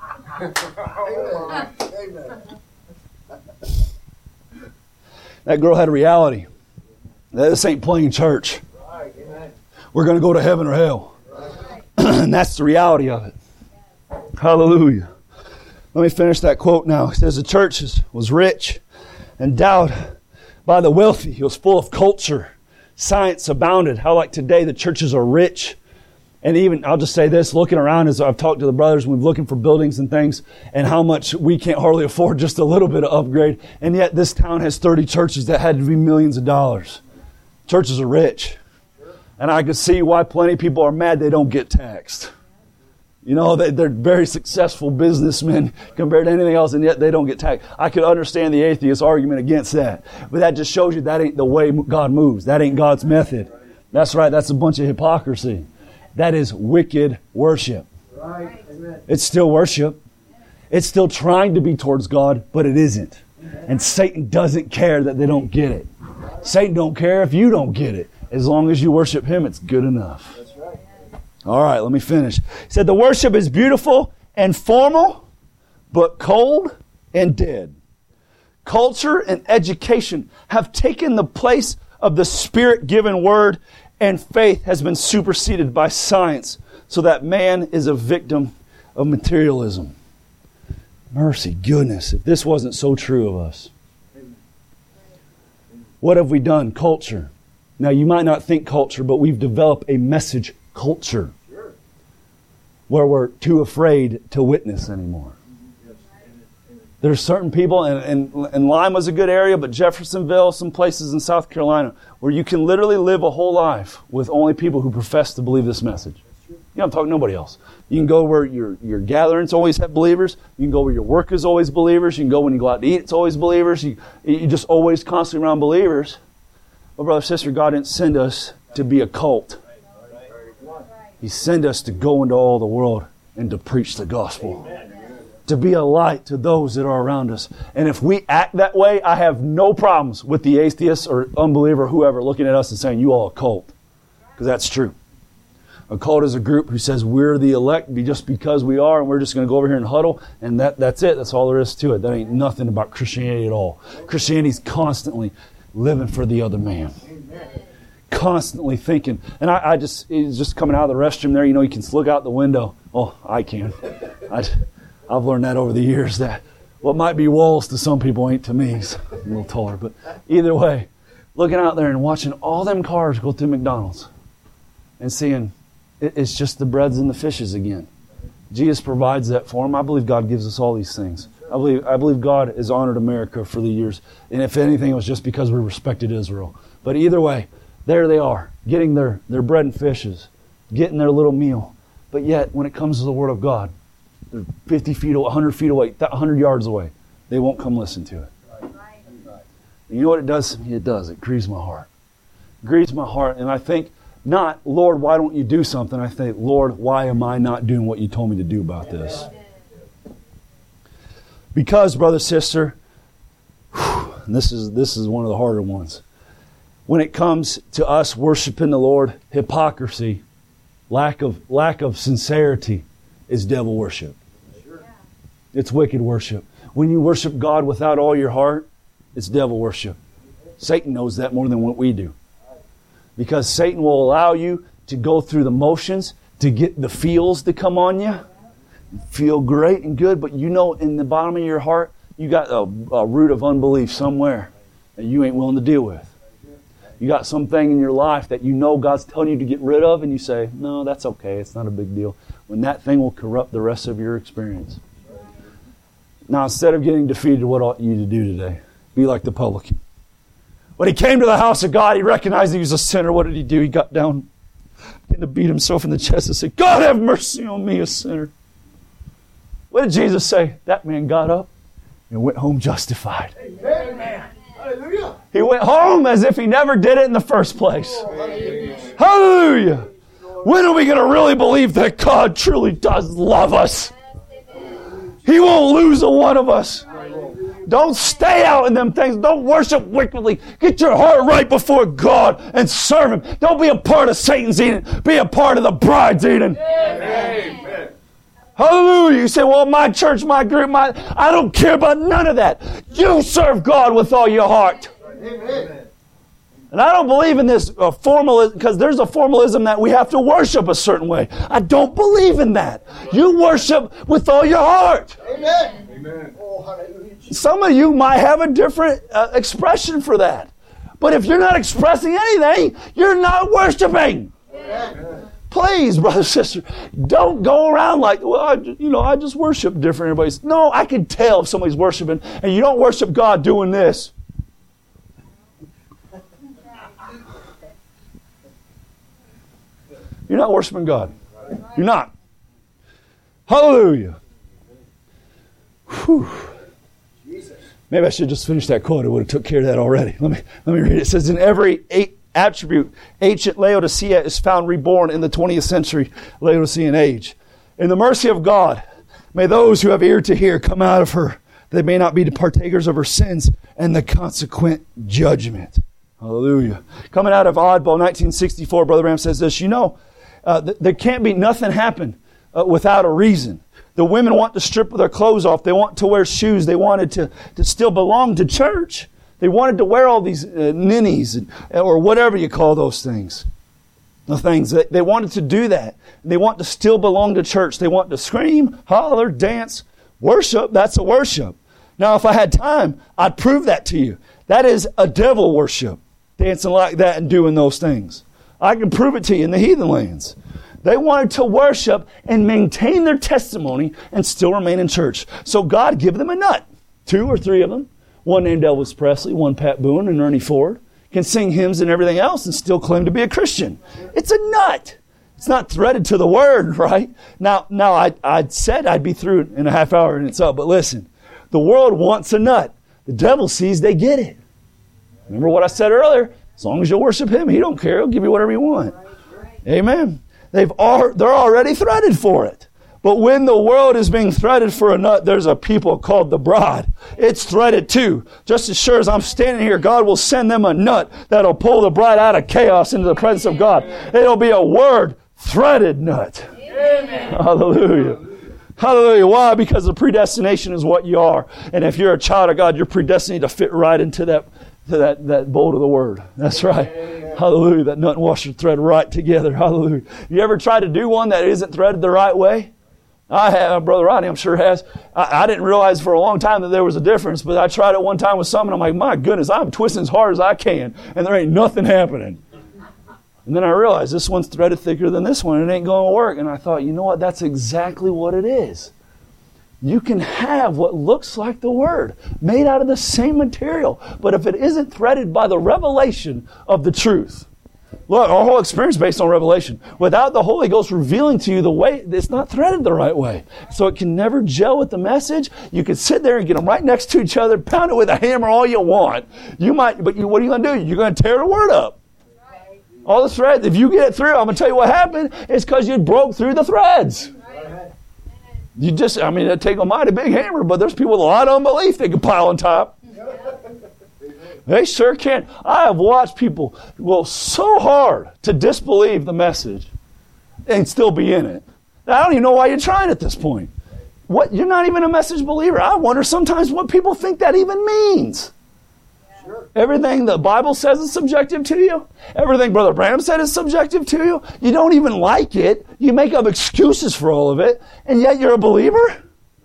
Amen. That girl had a reality. This ain't playing church. Right. Amen. We're going to go to heaven or hell. And that's the reality of it. Hallelujah. Let me finish that quote now. It says the church was rich, endowed by the wealthy. It was full of culture. Science abounded. How like today the churches are rich. And even, I'll just say this, looking around as I've talked to the brothers, we've looking for buildings and things, and how much we can't hardly afford just a little bit of upgrade. And yet this town has 30 churches that had to be millions of dollars. Churches are rich. And I can see why plenty of people are mad they don't get taxed. You know, they're very successful businessmen compared to anything else, and yet they don't get taxed. I could understand the atheist argument against that. But that just shows you that ain't the way God moves. That ain't God's method. That's right. That's a bunch of hypocrisy. That is wicked worship. Right. Amen. It's still worship. It's still trying to be towards God, but it isn't. And Satan doesn't care that they don't get it. Satan don't care if you don't get it. As long as you worship Him, it's good enough. That's right. All right, let me finish. He said the worship is beautiful and formal, but cold and dead. Culture and education have taken the place of the Spirit-given Word, and faith has been superseded by science, so that man is a victim of materialism. Mercy, goodness, if this wasn't so true of us. What have we done? Culture. Now, you might not think culture, but we've developed a message culture where we're too afraid to witness anymore. There's certain people, and Lima's a good area, but Jeffersonville, some places in South Carolina, where you can literally live a whole life with only people who profess to believe this message. You don't talk to nobody else. You can go where your gatherings always have believers. You can go where your work is always believers. You can go when you go out to eat, it's always believers. You just always constantly around believers. Well, brother, sister, God didn't send us to be a cult. He sent us to go into all the world and to preach the gospel. To be a light to those that are around us. And if we act that way, I have no problems with the atheist or unbeliever or whoever looking at us and saying, you all a cult. Because that's true. A cult is a group who says we're the elect just because we are, and we're just going to go over here and huddle, and that's it. That's all there is to it. That ain't nothing about Christianity at all. Christianity's constantly living for the other man. Constantly thinking. And it's just coming out of the restroom there, you can look out the window. Oh, I can. I've learned that over the years, that what might be walls to some people ain't to me. It's a little taller, but either way, looking out there and watching all them cars go through McDonald's and seeing it's just the breads and the fishes again. Jesus provides that for them. I believe God gives us all these things. I believe God has honored America for the years. And if anything, it was just because we respected Israel. But either way, there they are, getting their bread and fishes, getting their little meal. But yet, when it comes to the Word of God, they're 50 feet, 100 feet away, 100 yards away. They won't come listen to it. You know what it does to me? It does. It grieves my heart. It grieves my heart. And I think, not, Lord, why don't you do something? I think, Lord, why am I not doing what you told me to do about this? Because, brother, sister, and this is one of the harder ones. When it comes to us worshiping the Lord, hypocrisy, lack of sincerity is devil worship. It's wicked worship. When you worship God without all your heart, it's devil worship. Satan knows that more than what we do. Because Satan will allow you to go through the motions to get the feels to come on you. Feel great and good, but in the bottom of your heart, you got a root of unbelief somewhere that you ain't willing to deal with. You got something in your life that God's telling you to get rid of, and you say, no, that's okay, it's not a big deal. When that thing will corrupt the rest of your experience. Now, instead of getting defeated, what ought you to do today? Be like the publican. When he came to the house of God, he recognized he was a sinner. What did he do? He got down and to beat himself in the chest and said, God, have mercy on me, a sinner. What did Jesus say? That man got up and went home justified. Amen. Hallelujah. He went home as if he never did it in the first place. Hallelujah. When are we going to really believe that God truly does love us? He won't lose a one of us. Don't stay out in them things. Don't worship wickedly. Get your heart right before God and serve Him. Don't be a part of Satan's Eden. Be a part of the bride's Eden. Amen. Hallelujah. You say, well, my church, my group, I don't care about none of that. You serve God with all your heart. Amen. And I don't believe in this formalism, because there's a formalism that we have to worship a certain way. I don't believe in that. You worship with all your heart. Amen. Amen. Oh, hallelujah. Some of you might have a different expression for that. But if you're not expressing anything, you're not worshiping. Amen. Please, brother, sister, don't go around like, well, I just worship different. Everybody's, no, I can tell if somebody's worshiping and you don't worship God doing this. You're not worshiping God. You're not. Hallelujah. Whew. Maybe I should just finish that quote. I would have took care of that already. Let me read it. It says, in every attribute, ancient Laodicea is found reborn in the 20th century Laodicean age. In the mercy of God, may those who have ear to hear come out of her. They may not be the partakers of her sins and the consequent judgment. Hallelujah. Coming out of Oddball 1964, Brother Branham says this, there can't be nothing happen without a reason. The women want to strip their clothes off. They want to wear shoes. They wanted to still belong to church. They wanted to wear all these ninnies or whatever you call those things. The things. They wanted to do that. They want to still belong to church. They want to scream, holler, dance, worship. That's a worship. Now, if I had time, I'd prove that to you. That is a devil worship, dancing like that and doing those things. I can prove it to you in the heathen lands. They wanted to worship and maintain their testimony and still remain in church. So God give them a nut. 2 or 3 of them. One named Elvis Presley, one Pat Boone and Ernie Ford. Can sing hymns and everything else and still claim to be a Christian. It's a nut. It's not threaded to the Word, right? Now I'd said I'd be through in a half hour and it's up. But listen, the world wants a nut. The devil sees they get it. Remember what I said earlier? As long as you worship Him, He don't care. He'll give you whatever you want. Amen. They're already threaded for it. But when the world is being threaded for a nut, there's a people called the bride. It's threaded too. Just as sure as I'm standing here, God will send them a nut that'll pull the bride out of chaos into the presence of God. It'll be a word threaded nut. Amen. Hallelujah. Hallelujah. Why? Because the predestination is what you are. And if you're a child of God, you're predestined to fit right into that bolt of the Word. That's right. Amen. Hallelujah. That nut and washer thread right together. Hallelujah. You ever tried to do one that isn't threaded the right way? I have. Brother Rodney, I'm sure has. I didn't realize for a long time that there was a difference, but I tried it one time with something. I'm like, my goodness, I'm twisting as hard as I can, and there ain't nothing happening. And then I realized this one's threaded thicker than this one. It ain't going to work. And I thought, you know what? That's exactly what it is. You can have what looks like the Word, made out of the same material. But if it isn't threaded by the revelation of the truth, look, our whole experience is based on revelation. Without the Holy Ghost revealing to you the way, it's not threaded the right way. So it can never gel with the message. You can sit there and get them right next to each other, pound it with a hammer all you want. What are you going to do? You're going to tear the Word up. All the threads, if you get it through, I'm going to tell you what happened. It's because you broke through the threads. It'd take a mighty big hammer, but there's people with a lot of unbelief they can pile on top. They sure can. I have watched people go so hard to disbelieve the message and still be in it. I don't even know why you're trying at this point. What? You're not even a message believer. I wonder sometimes what people think that even means. Sure. Everything the Bible says is subjective to you. Everything Brother Branham said is subjective to you. You don't even like it. You make up excuses for all of it, and yet you're a believer?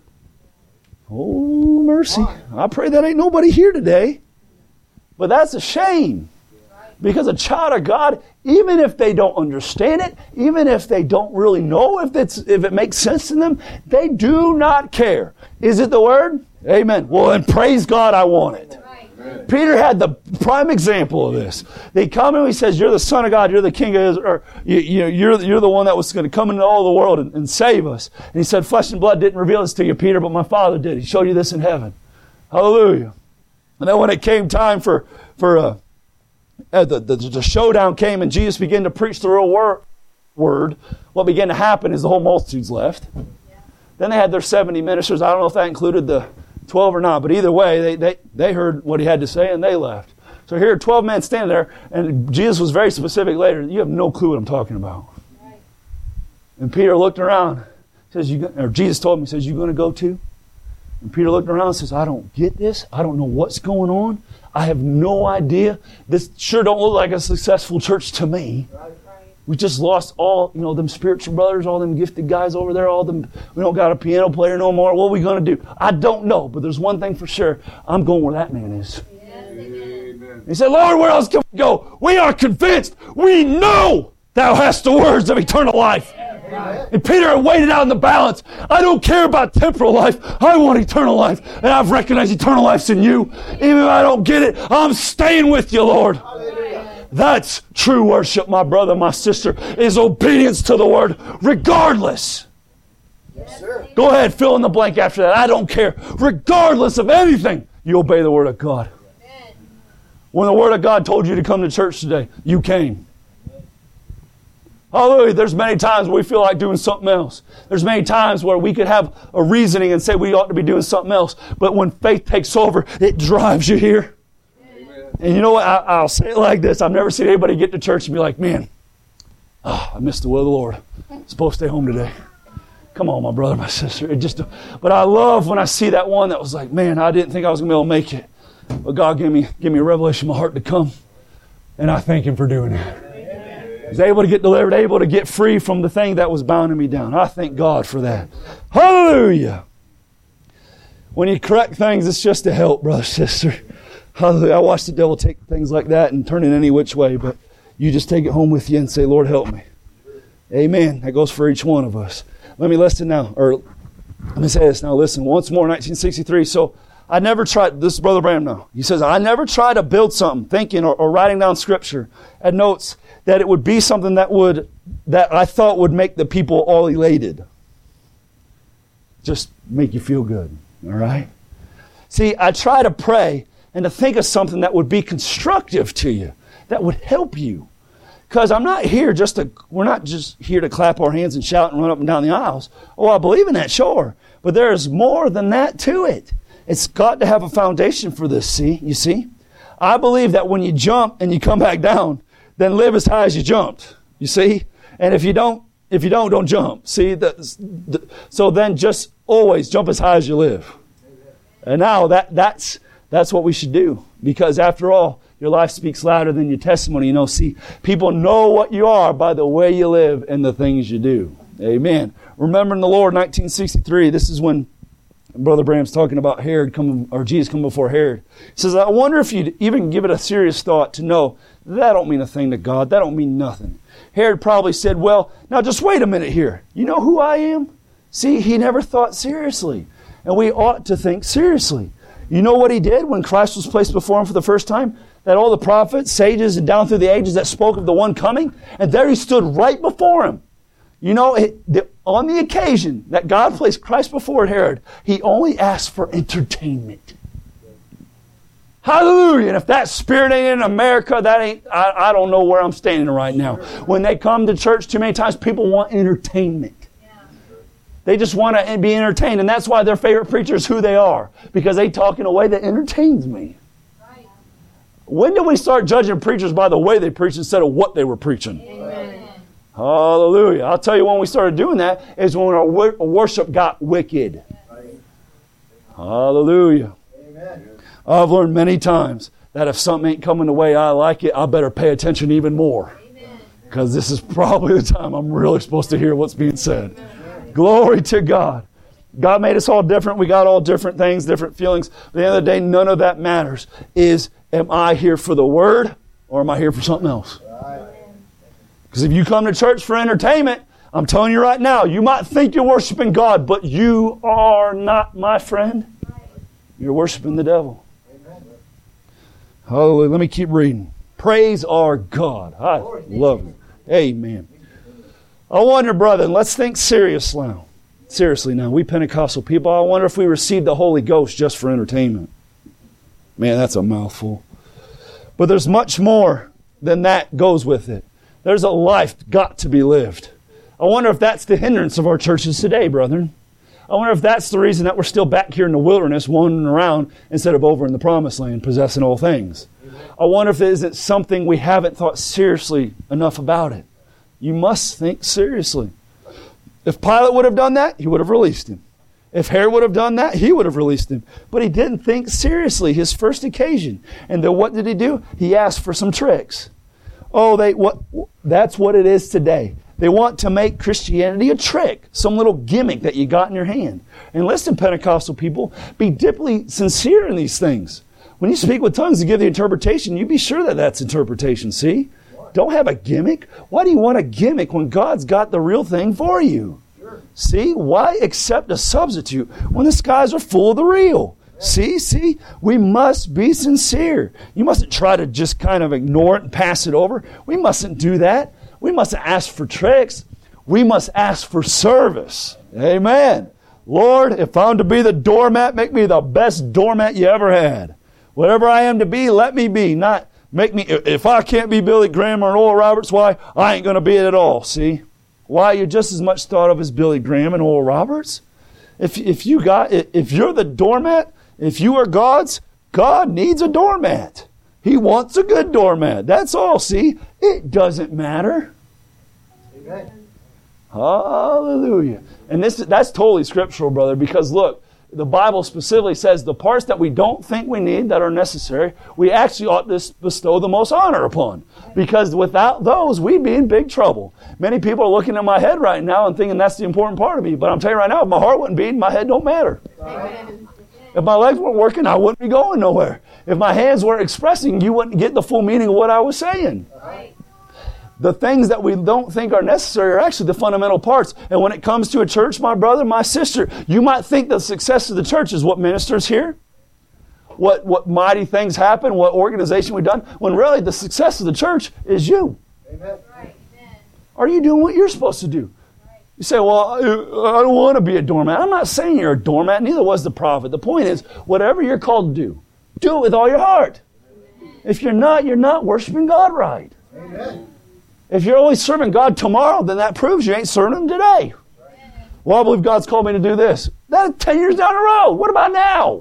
Oh, mercy. I pray that ain't nobody here today. But that's a shame. Because a child of God, even if they don't understand it, even if they don't really know if it makes sense to them, they do not care. Is it the Word? Amen. Well, then praise God, I want it. Right. Peter had the prime example of this. They come and he says, you're the Son of God, you're the King of Israel, you're the one that was going to come into all the world and save us. And he said, flesh and blood didn't reveal this to you, Peter, but my Father did. He showed you this in heaven. Hallelujah. And then when it came time for the showdown came and Jesus began to preach the real word, what began to happen is the whole multitudes left. Yeah. Then they had their 70 ministers. I don't know if that included the 12 or not, but either way, they heard what he had to say and they left. So here are 12 men standing there, and Jesus was very specific later. You have no clue what I'm talking about. Right. And Peter looked around, Jesus told him, he says, you going to go too? And Peter looked around and says, I don't get this. I don't know what's going on. I have no idea. This sure don't look like a successful church to me. Right. We just lost all, them spiritual brothers, all them gifted guys over there, we don't got a piano player no more. What are we going to do? I don't know, but there's one thing for sure. I'm going where that man is. Yes, amen. He said, Lord, where else can we go? We are convinced. We know thou hast the words of eternal life. Right. And Peter had weighed it out in the balance. I don't care about temporal life. I want eternal life. And I've recognized eternal life's in you. Even if I don't get it, I'm staying with you, Lord. Hallelujah. That's true worship, my brother, my sister, is obedience to the Word, regardless. Yes, sir. Go ahead, fill in the blank after that. I don't care. Regardless of anything, you obey the Word of God. Amen. When the Word of God told you to come to church today, you came. Hallelujah. There's many times where we feel like doing something else. There's many times where we could have a reasoning and say we ought to be doing something else. But when faith takes over, it drives you here. Amen. And you know what? I'll say it like this. I've never seen anybody get to church and be like, man, I missed the will of the Lord. I'm supposed to stay home today. Come on, my brother, my sister. But I love when I see that one that was like, man, I didn't think I was going to be able to make it. But God gave me a revelation in my heart to come. And I thank Him for doing it. He's able to get delivered, able to get free from the thing that was bounding me down. I thank God for that. Hallelujah. When you correct things, it's just to help, brother, sister. Hallelujah. I watch the devil take things like that and turn it any which way, but you just take it home with you and say, Lord, help me. Amen. That goes for each one of us. Let me listen now, or let me say this now. Listen, once more, 1963. So I never tried, this is Brother Branham now. He says, I never tried to build something, thinking or writing down scripture and notes that it would be something that I thought would make the people all elated. Just make you feel good, all right? See, I try to pray and to think of something that would be constructive to you, that would help you. Because we're not just here to clap our hands and shout and run up and down the aisles. Oh, I believe in that, sure. But there's more than that to it. It's got to have a foundation for this, you see? I believe that when you jump and you come back down, then live as high as you jumped, you see? And if you don't, don't jump. See? So then just always jump as high as you live. And now that's what we should do. Because after all, your life speaks louder than your testimony. See, people know what you are by the way you live and the things you do. Amen. Remembering the Lord, 1963. This is when Brother Branham's talking about Jesus coming before Herod. He says, I wonder if you'd even give it a serious thought to know that don't mean a thing to God. That don't mean nothing. Herod probably said, well, now just wait a minute here. You know who I am? See, he never thought seriously. And we ought to think seriously. You know what he did when Christ was placed before him for the first time? That all the prophets, sages, and down through the ages that spoke of the one coming, and there he stood right before him. On the occasion that God placed Christ before Herod, he only asked for entertainment. Hallelujah. And if that spirit ain't in America, I don't know where I'm standing right now. When they come to church too many times, people want entertainment. They just want to be entertained. And that's why their favorite preacher is who they are. Because they talk in a way that entertains me. Right. When do we start judging preachers by the way they preach instead of what they were preaching? Amen. Hallelujah. I'll tell you when we started doing that is when our worship got wicked. Right. Hallelujah. Amen. I've learned many times that if something ain't coming the way I like it, I better pay attention even more. Because this is probably the time I'm really supposed to hear what's being said. Amen. Glory to God. God made us all different. We got all different things, different feelings. But at the end of the day, none of that matters. Am I here for the Word or am I here for something else? Because if you come to church for entertainment, I'm telling you right now, you might think you're worshiping God, but you are not, my friend. You're worshiping the devil. Hallelujah. Let me keep reading. Praise our God. I love it. Amen. I wonder, brethren, let's think seriously now. We Pentecostal people, I wonder if we received the Holy Ghost just for entertainment. Man, that's a mouthful. But there's much more than that goes with it. There's a life got to be lived. I wonder if that's the hindrance of our churches today, brethren. I wonder if that's the reason that we're still back here in the wilderness wandering around instead of over in the promised land possessing all things. I wonder if it isn't something we haven't thought seriously enough about it. You must think seriously. If Pilate would have done that, he would have released him. If Herod would have done that, he would have released him. But he didn't think seriously his first occasion. And then what did he do? He asked for some tricks. That's what it is today. They want to make Christianity a trick, some little gimmick that you got in your hand. And listen, Pentecostal people, be deeply sincere in these things. When you speak with tongues and give the interpretation, you be sure that that's interpretation, see? Don't have a gimmick. Why do you want a gimmick when God's got the real thing for you? Sure. See? Why accept a substitute when the skies are full of the real? Yeah. See? We must be sincere. You mustn't try to just kind of ignore it and pass it over. We mustn't do that. We mustn't ask for tricks. We must ask for service. Amen. Lord, if I'm to be the doormat, make me the best doormat you ever had. Whatever I am to be, let me be. Not make me, if I can't be Billy Graham or Oral Roberts, why, I ain't going to be it at all, see? Why, you're just as much thought of as Billy Graham and Oral Roberts. If you're the doormat, if you are God's, God needs a doormat. He wants a good doormat. That's all. See, it doesn't matter. Amen. Hallelujah. And that's totally scriptural, brother, because look, the Bible specifically says the parts that we don't think we need, that are necessary, we actually ought to bestow the most honor upon. Because without those, we'd be in big trouble. Many people are looking at my head right now and thinking that's the important part of me. But I'm telling you right now, if my heart wasn't beating, my head don't matter. Amen. If my legs weren't working, I wouldn't be going nowhere. If my hands weren't expressing, you wouldn't get the full meaning of what I was saying. Right. The things that we don't think are necessary are actually the fundamental parts. And when it comes to a church, my brother, my sister, you might think the success of the church is what ministers here, what mighty things happen, what organization we've done, when really the success of the church is you. Amen. Are you doing what you're supposed to do? You say, well, I don't want to be a doormat. I'm not saying you're a doormat. Neither was the prophet. The point is, whatever you're called to do it with all your heart. If you're not worshiping God right. Amen. If you're only serving God tomorrow, then that proves you ain't serving Him today. Well, I believe God's called me to do this. That's 10 years down the road. What about now?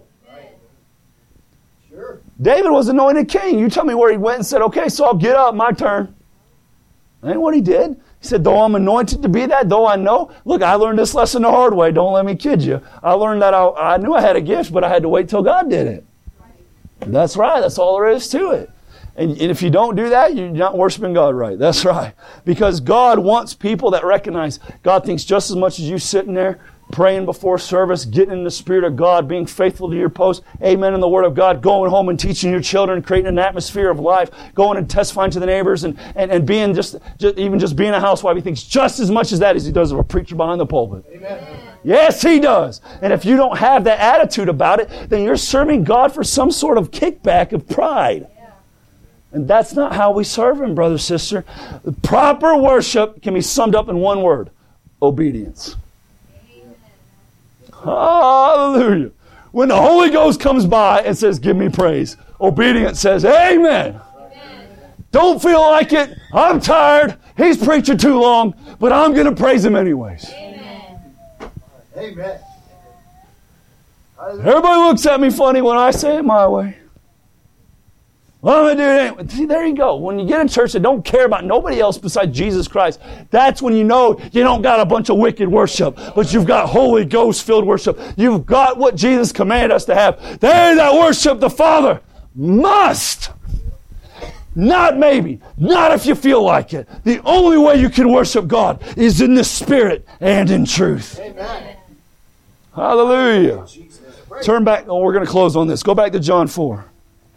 Sure. David was anointed king. You tell me where he went and said, okay, so I'll get up, my turn. That ain't what he did. He said, though I'm anointed to be that, though I know. Look, I learned this lesson the hard way. Don't let me kid you. I learned that I knew I had a gift, but I had to wait till God did it. That's right. That's all there is to it. And if you don't do that, you're not worshiping God right. That's right. Because God wants people that recognize God thinks just as much as you sitting there praying before service, getting in the Spirit of God, being faithful to your post, amen in the Word of God, going home and teaching your children, creating an atmosphere of life, going and testifying to the neighbors, and being just being a housewife. He thinks just as much as that as he does of a preacher behind the pulpit. Amen. Yes, he does. And if you don't have that attitude about it, then you're serving God for some sort of kickback of pride. And that's not how we serve Him, brother, sister. The proper worship can be summed up in one word: obedience. Hallelujah. When the Holy Ghost comes by and says, give me praise, obedience says, amen. Don't feel like it. I'm tired. He's preaching too long, but I'm going to praise Him anyways. Amen. Everybody looks at me funny when I say it my way. Well, I'm going to do it anyway. See, there you go. When you get in church that don't care about nobody else besides Jesus Christ, that's when you know you don't got a bunch of wicked worship, but you've got Holy Ghost-filled worship. You've got what Jesus commanded us to have. They that worship the Father must. Not maybe. Not if you feel like it. The only way you can worship God is in the Spirit and in truth. Amen. Hallelujah. Turn back. Oh, we're going to close on this. Go back to John 4.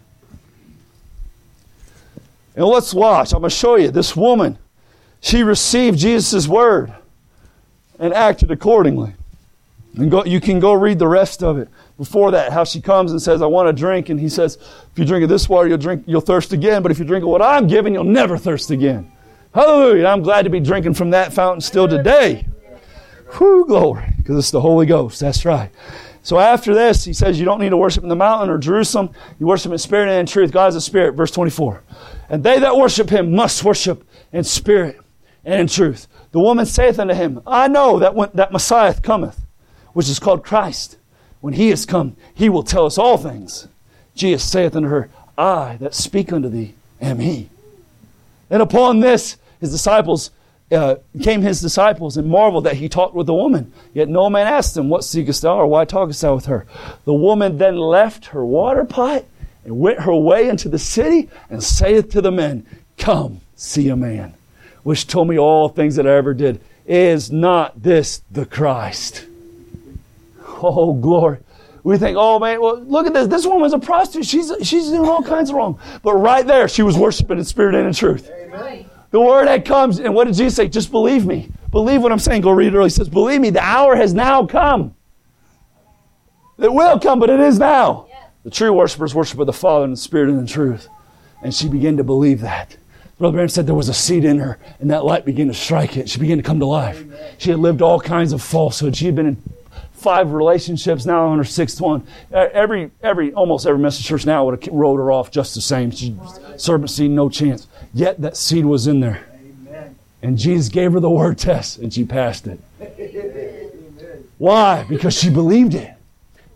And let's watch. I'm going to show you. This woman, she received Jesus' word and acted accordingly. And you can go read the rest of it. Before that, how she comes and says, I want a drink. And he says, if you drink of this water, you'll thirst again. But if you drink of what I'm giving, you'll never thirst again. Hallelujah. I'm glad to be drinking from that fountain still today. Whew, glory. Because it's the Holy Ghost. That's right. So after this, he says you don't need to worship in the mountain or Jerusalem. You worship in spirit and in truth. God is a spirit. Verse 24. And they that worship Him must worship in spirit and in truth. The woman saith unto him, I know that when that Messiah cometh, which is called Christ, when He is come, He will tell us all things. Jesus saith unto her, I that speak unto thee am He. And upon this, His disciples and marveled that He talked with the woman. Yet no man asked Him, what seekest thou, or why talkest thou with her? The woman then left her water pot and went her way into the city and saith to the men, come, see a man, which told me all things that I ever did. Is not this the Christ? Oh, glory. We think, oh man, well, look at this. This woman's a prostitute. She's doing all kinds of wrong. But right there, she was worshiping in spirit and in truth. Amen. The word that comes, and what did Jesus say? Just believe me. Believe what I'm saying. Go read it early. He says, believe me, the hour has now come. It will come, but it is now. Yes. The true worshipers worship the Father in the Spirit and in truth. And she began to believe that. Brother Branham said there was a seed in her, and that light began to strike it. She began to come to life. Amen. She had lived all kinds of falsehood. She had been in 5 relationships, now on her 6th one. Almost every message church now would have wrote her off just the same. She, serpent seed, no chance. Yet that seed was in there. Amen. And Jesus gave her the word test, and she passed it. Amen. Why? Because she believed it.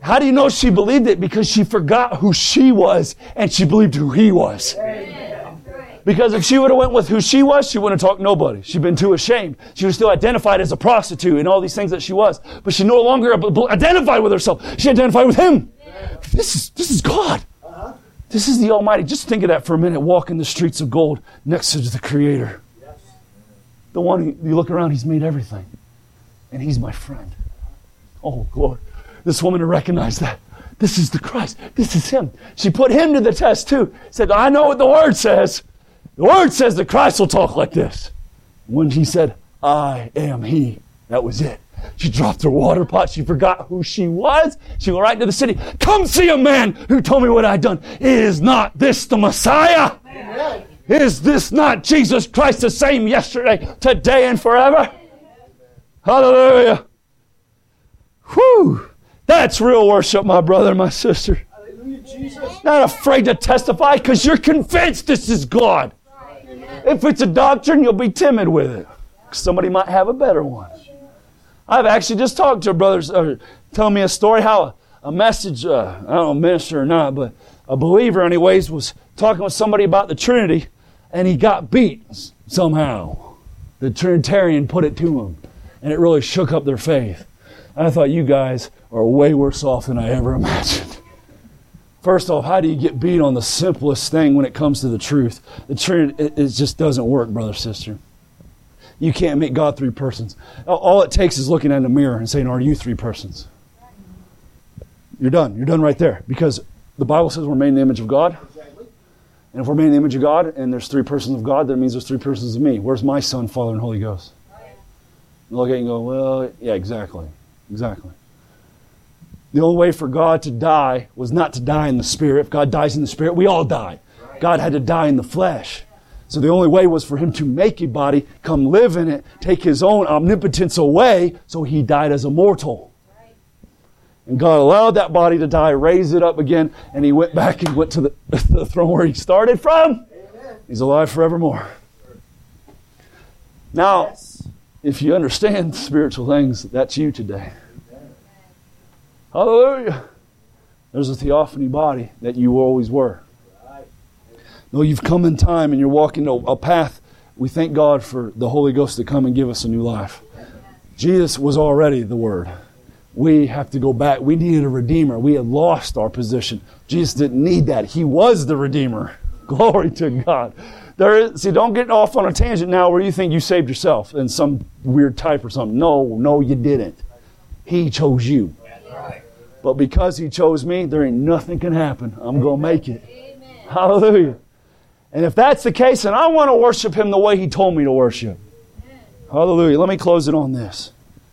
How do you know she believed it? Because she forgot who she was and she believed who he was. Because if she would have went with who she was, she wouldn't have talked to nobody. She'd been too ashamed. She was still identified as a prostitute and all these things that she was. But she no longer identified with herself. She identified with him. This is God. This is the Almighty. Just think of that for a minute. Walking the streets of gold next to the Creator. The one you look around, He's made everything. And He's my friend. Oh, Lord. This woman recognized that. This is the Christ. This is Him. She put Him to the test too. Said, I know what the Word says. The Word says that Christ will talk like this. When He said, I am He, that was it. She dropped her water pot. She forgot who she was. She went right into the city. Come see a man who told me what I'd done. Is not this the Messiah? Amen. Is this not Jesus Christ the same yesterday, today, and forever? Hallelujah. Whew. That's real worship, my brother and my sister. Hallelujah, Jesus. Not afraid to testify because you're convinced this is God. If it's a doctrine, you'll be timid with it. Somebody might have a better one. I've actually just talked to a brother telling me a story how a message, I don't know, minister or not, but a believer anyways, was talking with somebody about the Trinity and he got beat somehow. The Trinitarian put it to him and it really shook up their faith. I thought you guys are way worse off than I ever imagined. First off, how do you get beat on the simplest thing when it comes to the truth? The Trinity, it just doesn't work, brother, sister. You can't make God three persons. All it takes is looking in the mirror and saying, are you three persons? You're done. You're done right there. Because the Bible says we're made in the image of God. And if we're made in the image of God and there's three persons of God, that means there's three persons of me. Where's my Son, Father, and Holy Ghost? You look at it and go, well, yeah, exactly. Exactly. The only way for God to die was not to die in the Spirit. If God dies in the Spirit, we all die. God had to die in the flesh. So the only way was for Him to make a body, come live in it, take His own omnipotence away, so He died as a mortal. And God allowed that body to die, raised it up again, and He went back and went to the throne where He started from. Amen. He's alive forevermore. Now, if you understand spiritual things, that's you today. Hallelujah. There's a theophany body that you always were. Though you've come in time and you're walking a path, we thank God for the Holy Ghost to come and give us a new life. Jesus was already the Word. We have to go back. We needed a Redeemer. We had lost our position. Jesus didn't need that. He was the Redeemer. Glory to God. See, don't get off on a tangent now where you think you saved yourself in some weird type or something. No, you didn't. He chose you. But because He chose me, there ain't nothing can happen. I'm going to make it. Amen. Hallelujah. And if that's the case, then I want to worship Him the way He told me to worship. Amen. Hallelujah. Let me close it on this.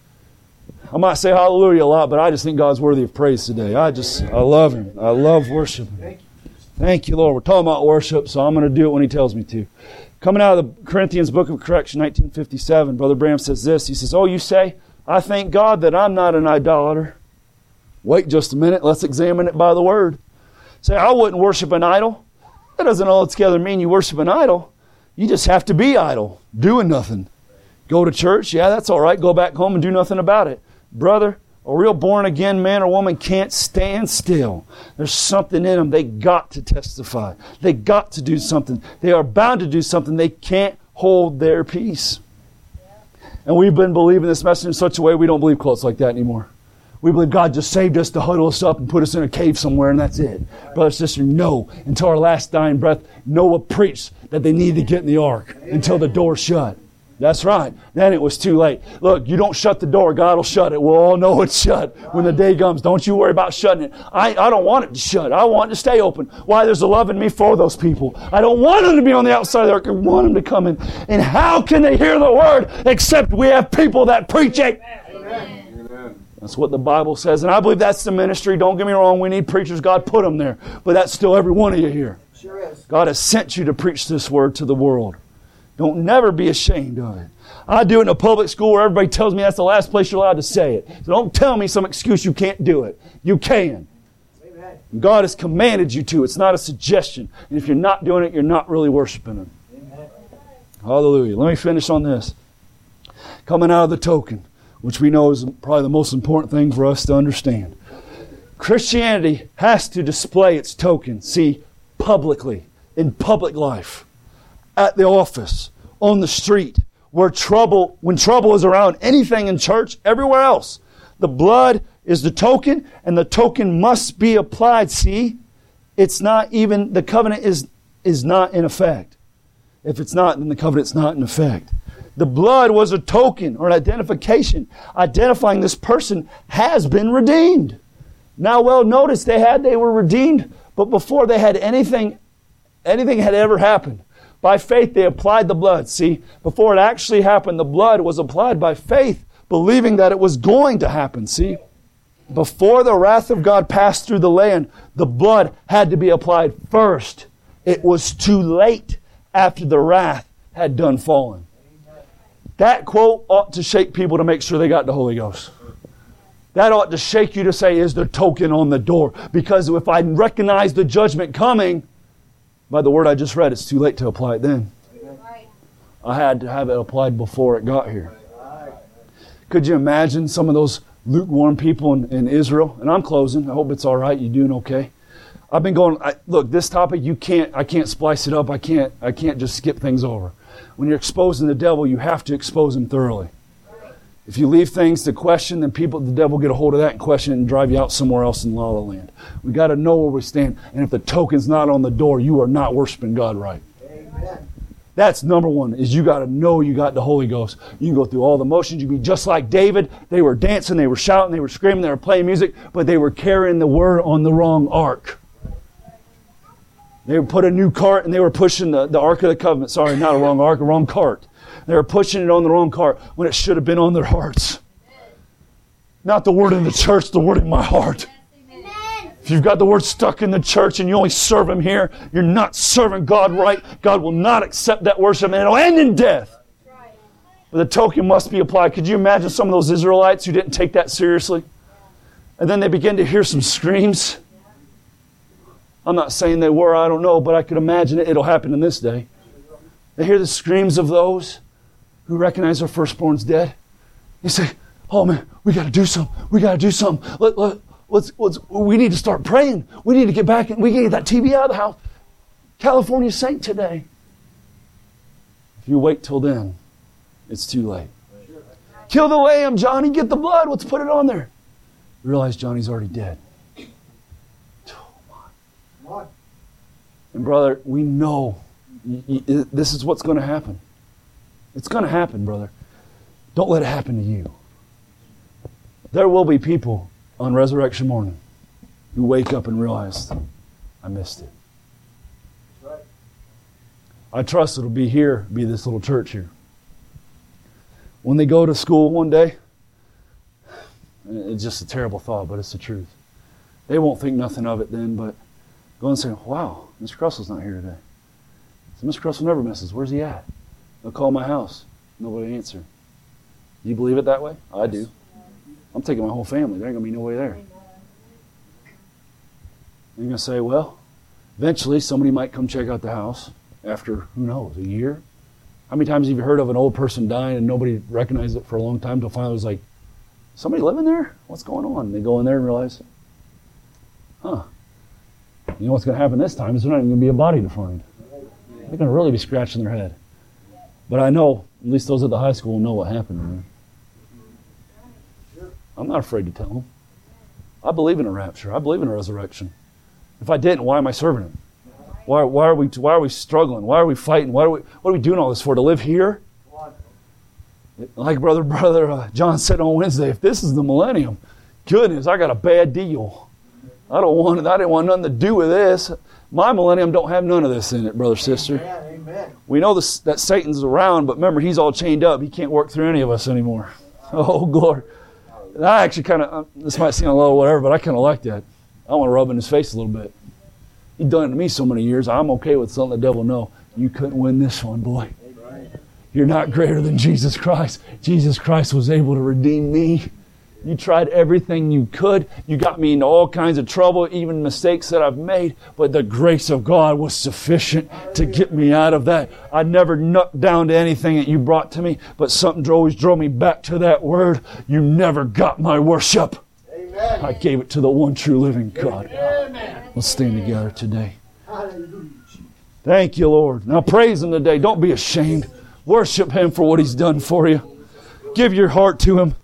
I might say hallelujah a lot, but I just think God's worthy of praise today. I love Him. I love worshiping. Thank you, Lord. We're talking about worship, so I'm going to do it when He tells me to. Coming out of the Corinthians Book of Correction, 1957, Brother Branham says this. He says, oh, you say, I thank God that I'm not an idolater. Wait just a minute. Let's examine it by the Word. Say, I wouldn't worship an idol. That doesn't altogether mean you worship an idol. You just have to be idle, doing nothing. Go to church, yeah, that's all right. Go back home and do nothing about it. Brother, a real born-again man or woman can't stand still. There's something in them. They got to testify. They got to do something. They are bound to do something. They can't hold their peace. And we've been believing this message in such a way we don't believe quotes like that anymore. We believe God just saved us to huddle us up and put us in a cave somewhere and that's it. Brother, sister, no. Until our last dying breath, Noah preached that they needed to get in the ark until the door shut. That's right. Then it was too late. Look, you don't shut the door, God will shut it. We'll all know it's shut when the day comes. Don't you worry about shutting it. I don't want it to shut. I want it to stay open. Why? There's a love in me for those people. I don't want them to be on the outside of the ark. I want them to come in. And how can they hear the Word except we have people that preach it? Amen. That's what the Bible says. And I believe that's the ministry. Don't get me wrong. We need preachers. God put them there. But that's still every one of you here. Sure is. God has sent you to preach this Word to the world. Don't never be ashamed of it. I do it in a public school where everybody tells me that's the last place you're allowed to say it. So don't tell me some excuse you can't do it. You can. Amen. God has commanded you to. It's not a suggestion. And if you're not doing it, you're not really worshiping Him. Amen. Hallelujah. Let me finish on this. Coming out of the token, which we know is probably the most important thing for us to understand. Christianity has to display its token, see, publicly, in public life, at the office, on the street, when trouble is around, anything in church, everywhere else. The blood is the token, and the token must be applied. See, it's not even, the covenant is not in effect. If it's not, then the covenant's not in effect. The blood was a token or an identification, identifying this person has been redeemed. Now, well, notice they were redeemed, but before they had anything had ever happened. By faith, they applied the blood. See, before it actually happened, the blood was applied by faith, believing that it was going to happen. See, before the wrath of God passed through the land, the blood had to be applied first. It was too late after the wrath had done fallen. That quote ought to shake people to make sure they got the Holy Ghost. That ought to shake you to say, is the token on the door? Because if I recognize the judgment coming, by the word I just read, it's too late to apply it then. I had to have it applied before it got here. Could you imagine some of those lukewarm people in Israel? And I'm closing. I hope it's all right. You doing okay? I've been going, look, this topic, I can't splice it up. I can't just skip things over. When you're exposing the devil, you have to expose him thoroughly. If you leave things to question, then the devil get a hold of that and question it and drive you out somewhere else in la la land. We got to know where we stand. And if the token's not on the door, you are not worshiping God right. Amen. That's number one, is you got to know you got the Holy Ghost. You can go through all the motions. You can be just like David. They were dancing, they were shouting, they were screaming, they were playing music, but they were carrying the word on the wrong ark. They would put a new cart and they were pushing the Ark of the Covenant. Sorry, not a wrong ark, a wrong cart. They were pushing it on the wrong cart when it should have been on their hearts. Not the word in the church, the word in my heart. If you've got the word stuck in the church and you only serve Him here, you're not serving God right. God will not accept that worship and it'll end in death. But the token must be applied. Could you imagine some of those Israelites who didn't take that seriously? And then they begin to hear some screams. I'm not saying they were, I don't know, but I could imagine it'll happen in this day. They hear the screams of those who recognize their firstborn's dead. They say, oh man, we got to do something. We got to do something. We need to start praying. We need to get back. We need to get that TV out of the house. California saint today. If you wait till then, it's too late. Kill the lamb, Johnny. Get the blood. Let's put it on there. Realize Johnny's already dead. And brother, we know this is what's going to happen. It's going to happen, brother. Don't let it happen to you. There will be people on resurrection morning who wake up and realize, I missed it. I trust it'll be this little church here. When they go to school one day, it's just a terrible thought, but it's the truth. They won't think nothing of it then, but go and say, wow, Mr. Crussell's not here today. So Mr. Crussell never misses. Where's he at? They'll call my house. Nobody answer. Do you believe it that way? I do. I'm taking my whole family. There ain't going to be nobody there. You're going to say, well, eventually somebody might come check out the house after, who knows, a year? How many times have you heard of an old person dying and nobody recognized it for a long time until finally it was like, somebody living there? What's going on? And they go in there and realize, you know what's going to happen this time is there's not even going to be a body to find. They're going to really be scratching their head. But I know, at least those at the high school know what happened to me. I'm not afraid to tell them. I believe in a rapture. I believe in a resurrection. If I didn't, why am I serving Him? Why are we struggling? Why are we fighting? What are we doing all this for? To live here? Like brother John said on Wednesday, if this is the millennium, goodness, I got a bad deal. I didn't want nothing to do with this. My millennium don't have none of this in it, brother, sister. Amen. We know that Satan's around, but remember, he's all chained up. He can't work through any of us anymore. Oh, glory. And I actually kind of, this might seem a little whatever, but I kind of like that. I want to rub in his face a little bit. He's done it to me so many years. I'm okay with letting the devil know, you couldn't win this one, boy. You're not greater than Jesus Christ. Jesus Christ was able to redeem me. You tried everything you could. You got me into all kinds of trouble, even mistakes that I've made. But the grace of God was sufficient to get me out of that. I never knucked down to anything that you brought to me, but something always drove me back to that word. You never got my worship. Amen. I gave it to the one true living God. Let's stand together today. Thank you, Lord. Now praise Him today. Don't be ashamed. Worship Him for what He's done for you. Give your heart to Him.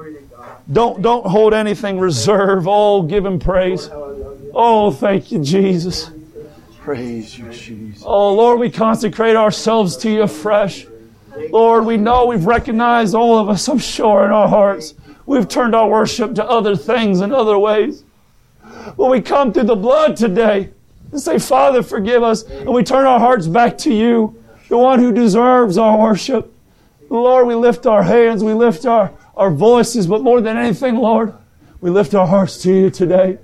Don't hold anything reserved. Oh, give Him praise. Oh, thank you, Jesus. Praise you, Jesus. Oh, Lord, we consecrate ourselves to you afresh. Lord, we know we've recognized, all of us, I'm sure, in our hearts, we've turned our worship to other things and other ways. But we come through the blood today and say, Father, forgive us. And we turn our hearts back to you, the one who deserves our worship. Lord, we lift our hands, we lift our voices, but more than anything, Lord, we lift our hearts to you today.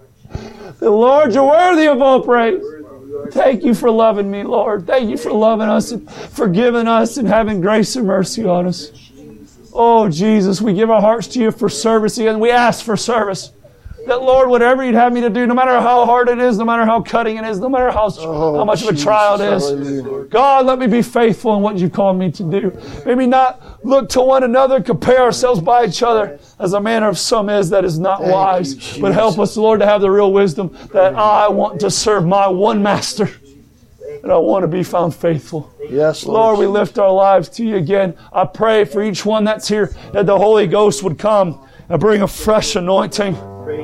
The Lord, you're worthy of all praise. Thank you for loving me, Lord. Thank you for loving us and forgiving us and having grace and mercy on us. Oh, Jesus, we give our hearts to you for service again. We ask for service. That, Lord, whatever you'd have me to do, no matter how hard it is, no matter how cutting it is, no matter how much of a trial it is, God, let me be faithful in what you've called me to do. Maybe not look to one another, compare ourselves by each other, as a manner of some is that is not wise. But help us, Lord, to have the real wisdom that I want to serve my one master. And I want to be found faithful. Yes, Lord, we lift our lives to you again. I pray for each one that's here that the Holy Ghost would come and bring a fresh anointing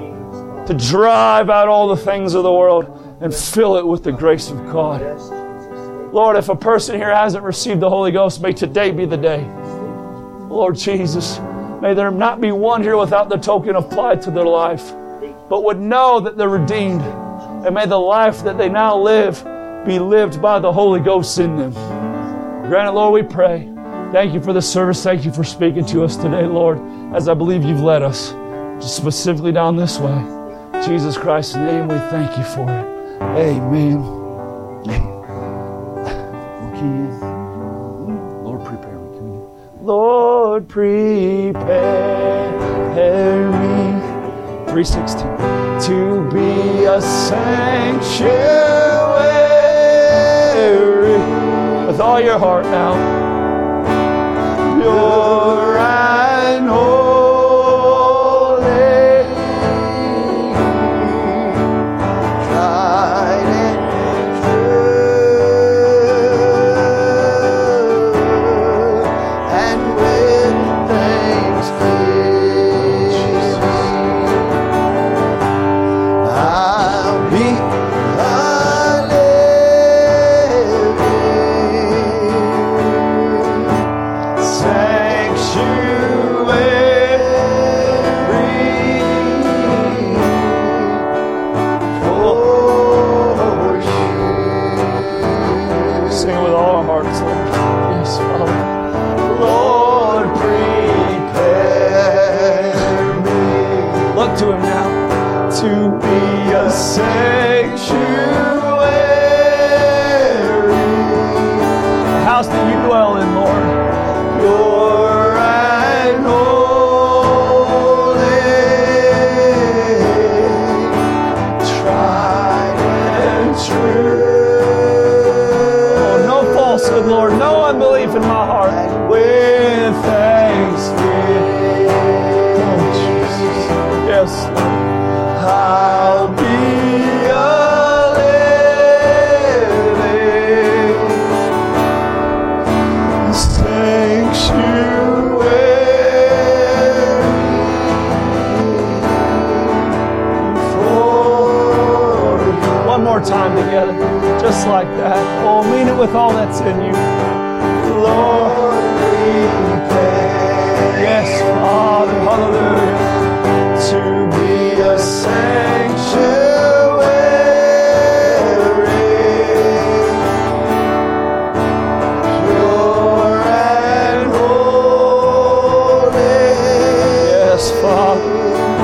to drive out all the things of the world and fill it with the grace of God. Lord, if a person here hasn't received the Holy Ghost, may today be the day. Lord Jesus, may there not be one here without the token applied to their life, but would know that they're redeemed. And may the life that they now live be lived by the Holy Ghost in them. Grant it, Lord, we pray. Thank you for this service. Thank you for speaking to us today, Lord, as I believe you've led us specifically down this way. In Jesus Christ's name, we thank you for it. Amen. Lord, prepare me. Lord, prepare me. 3:16. To be a sanctuary. With all your heart now. Pure and holy. To Him now, to be a sanctuary, a house that you dwell in, Lord, pure and holy, tried and true. Oh, no falsehood, Lord, no unbelief in my heart, with thanksgiving. Yes, I'll be a living sanctuary for you. One more time together, just like that. Oh, mean it with all that's in you. Lord, prepare. Yes, Father, hallelujah. To be a sanctuary, pure and holy. Yes, Father,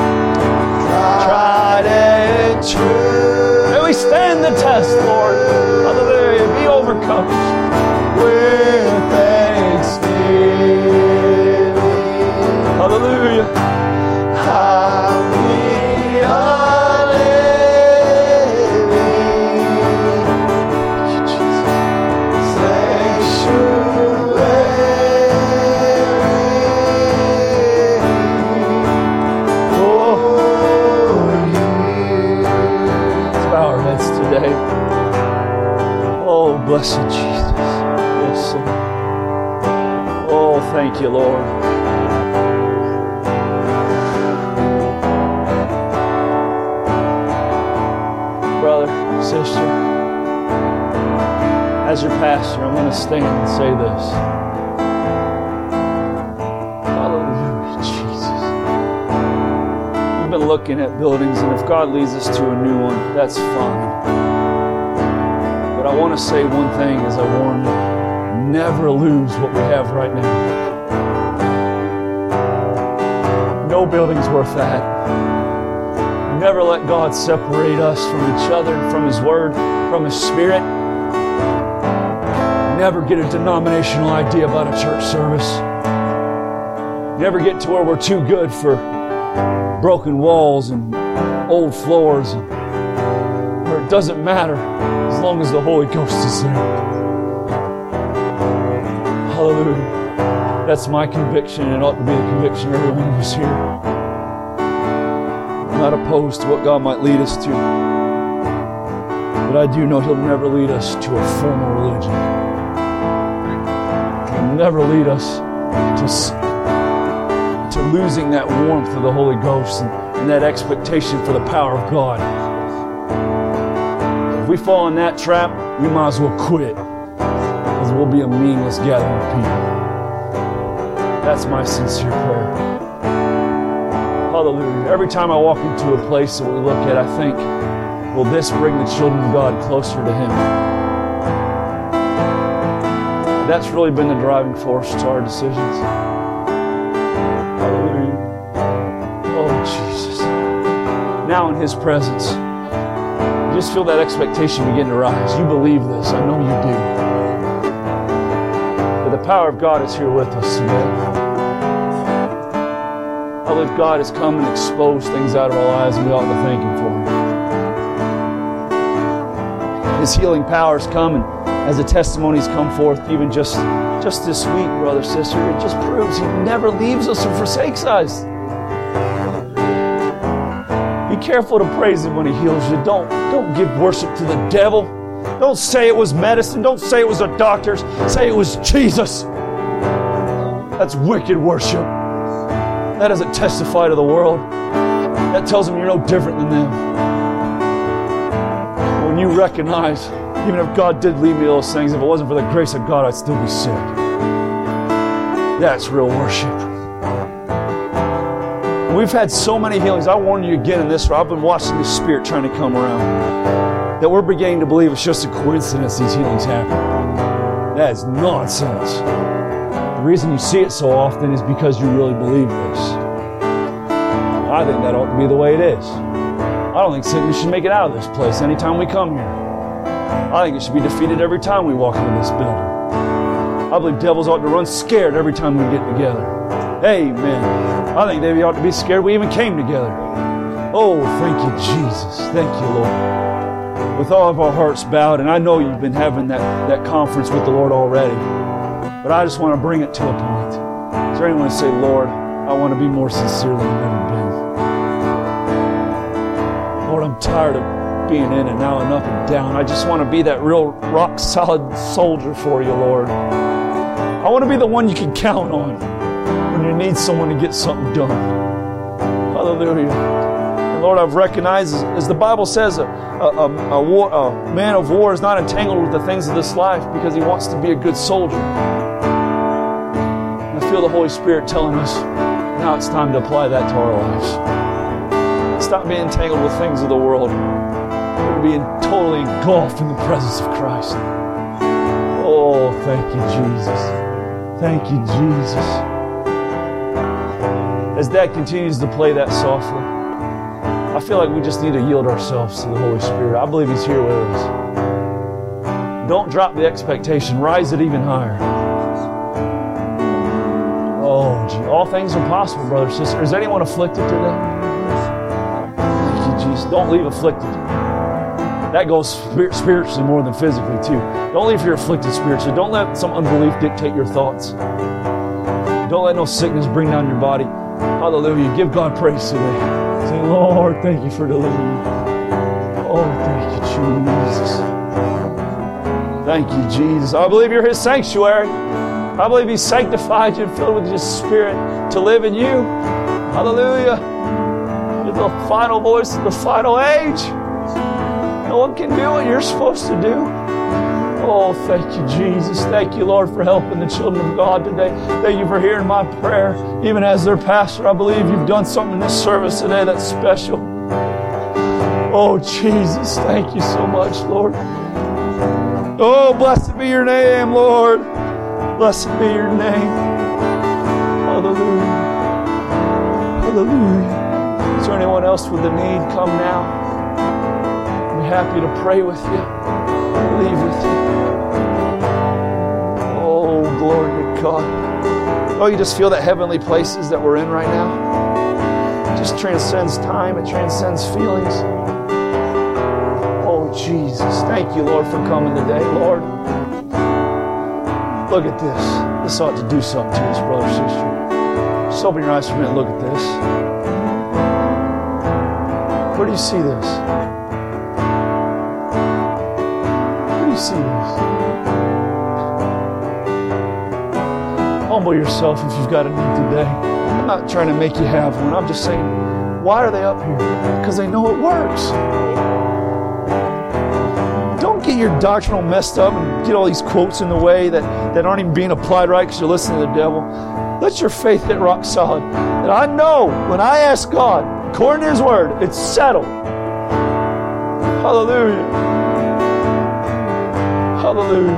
tried and true. May we stand the test, Lord. Hallelujah. Be overcome with thanksgiving. Hallelujah. I'll be a living sanctuary. Oh, bow our heads today. Oh, blessed Jesus. Yes, Lord. Oh, thank you, Lord. Brother, sister, as your pastor, I'm going to stand and say this. Hallelujah, Jesus. We've been looking at buildings, and if God leads us to a new one, that's fine. But I want to say one thing as I warn you. Never lose what we have right now. No building's worth that. Never let God separate us from each other, from His Word, from His Spirit. Never get a denominational idea about a church service. Never get to where we're too good for broken walls and old floors, and where it doesn't matter as long as the Holy Ghost is there. Hallelujah. That's my conviction, and it ought to be the conviction of every one of us here. I'm not opposed to what God might lead us to, but I do know He'll never lead us to a formal religion. He'll never lead us to losing that warmth of the Holy Ghost and that expectation for the power of God. If we fall in that trap, we might as well quit, because we'll be a meaningless gathering of people. That's my sincere prayer. Hallelujah. Every time I walk into a place that we look at, I think, will this bring the children of God closer to Him? That's really been the driving force to our decisions. Hallelujah. Oh, Jesus. Now in His presence, you just feel that expectation begin to rise. You believe this. I know you do. But the power of God is here with us today. I believe God has come and exposed things out of our lives, and we ought to thank Him for it. His healing powers come, and as the testimonies come forth, even just this week, brother, sister, it just proves He never leaves us or forsakes us. Be careful to praise Him when He heals you. Don't give worship to the devil. Don't say it was medicine. Don't say it was the doctors. Say it was Jesus. That's wicked worship. That doesn't testify to the world. That tells them you're no different than them. When you recognize, even if God did lead me to those things, if it wasn't for the grace of God, I'd still be sick. That's real worship. We've had so many healings. I warn you again in this, I've been watching the Spirit trying to come around, that we're beginning to believe it's just a coincidence these healings happen. That is nonsense. The reason you see it so often is because you really believe this. I think that ought to be the way it is. I don't think sickness should make it out of this place anytime we come here. I think it should be defeated every time we walk into this building. I believe devils ought to run scared every time we get together. Amen. I think they ought to be scared we even came together. Oh, thank you, Jesus. Thank you, Lord. With all of our hearts bowed, and I know you've been having that conference with the Lord already, but I just want to bring it to a point. Is there anyone to say, Lord, I want to be more sincere than I've ever been. Lord, I'm tired of being in and out and up and down. I just want to be that real rock-solid soldier for you, Lord. I want to be the one you can count on when you need someone to get something done. Hallelujah. And Lord, I've recognized, as the Bible says, a man of war is not entangled with the things of this life because he wants to be a good soldier. And I feel the Holy Spirit telling us, now it's time to apply that to our lives. Stop being entangled with things of the world. We're being totally engulfed in the presence of Christ. Oh, thank you, Jesus. Thank you, Jesus. As Dad continues to play that softly, I feel like we just need to yield ourselves to the Holy Spirit. I believe He's here with us. Don't drop the expectation. Rise it even higher. Oh, gee. All things are possible, brother, sister. Is anyone afflicted today? Thank you, Jesus. Don't leave afflicted. That goes spiritually more than physically, too. Don't leave here afflicted spiritually. Don't let some unbelief dictate your thoughts. Don't let no sickness bring down your body. Hallelujah. Give God praise today. Say, Lord, thank you for delivering me. Oh, thank you, Jesus. Thank you, Jesus. I believe you're His sanctuary. I believe He sanctified you and filled with His Spirit to live in you. Hallelujah. You're the final voice of the final age. No one can do what you're supposed to do. Oh, thank you, Jesus. Thank you, Lord, for helping the children of God today. Thank you for hearing my prayer. Even as their pastor, I believe you've done something in this service today that's special. Oh, Jesus, thank you so much, Lord. Oh, blessed be your name, Lord. Blessed be your name. Hallelujah. Hallelujah. Is there anyone else with a need? Come now. I'm happy to pray with you. Believe with you. Oh, glory to God. Oh, you just feel that heavenly places that we're in right now? It just transcends time. It transcends feelings. Oh, Jesus. Thank you, Lord, for coming today, Lord. Look at this. This ought to do something to us, brother, sister. Just open your eyes for a minute. Look at this. Where do you see this? Where do you see this? Humble yourself if you've got a need today. I'm not trying to make you have one. I'm just saying, why are they up here? Because they know it works. Don't get your doctrinal messed up and get all these quotes in the way that aren't even being applied right because you're listening to the devil. Let your faith get rock solid. And I know when I ask God, according to His Word, it's settled. Hallelujah. Hallelujah.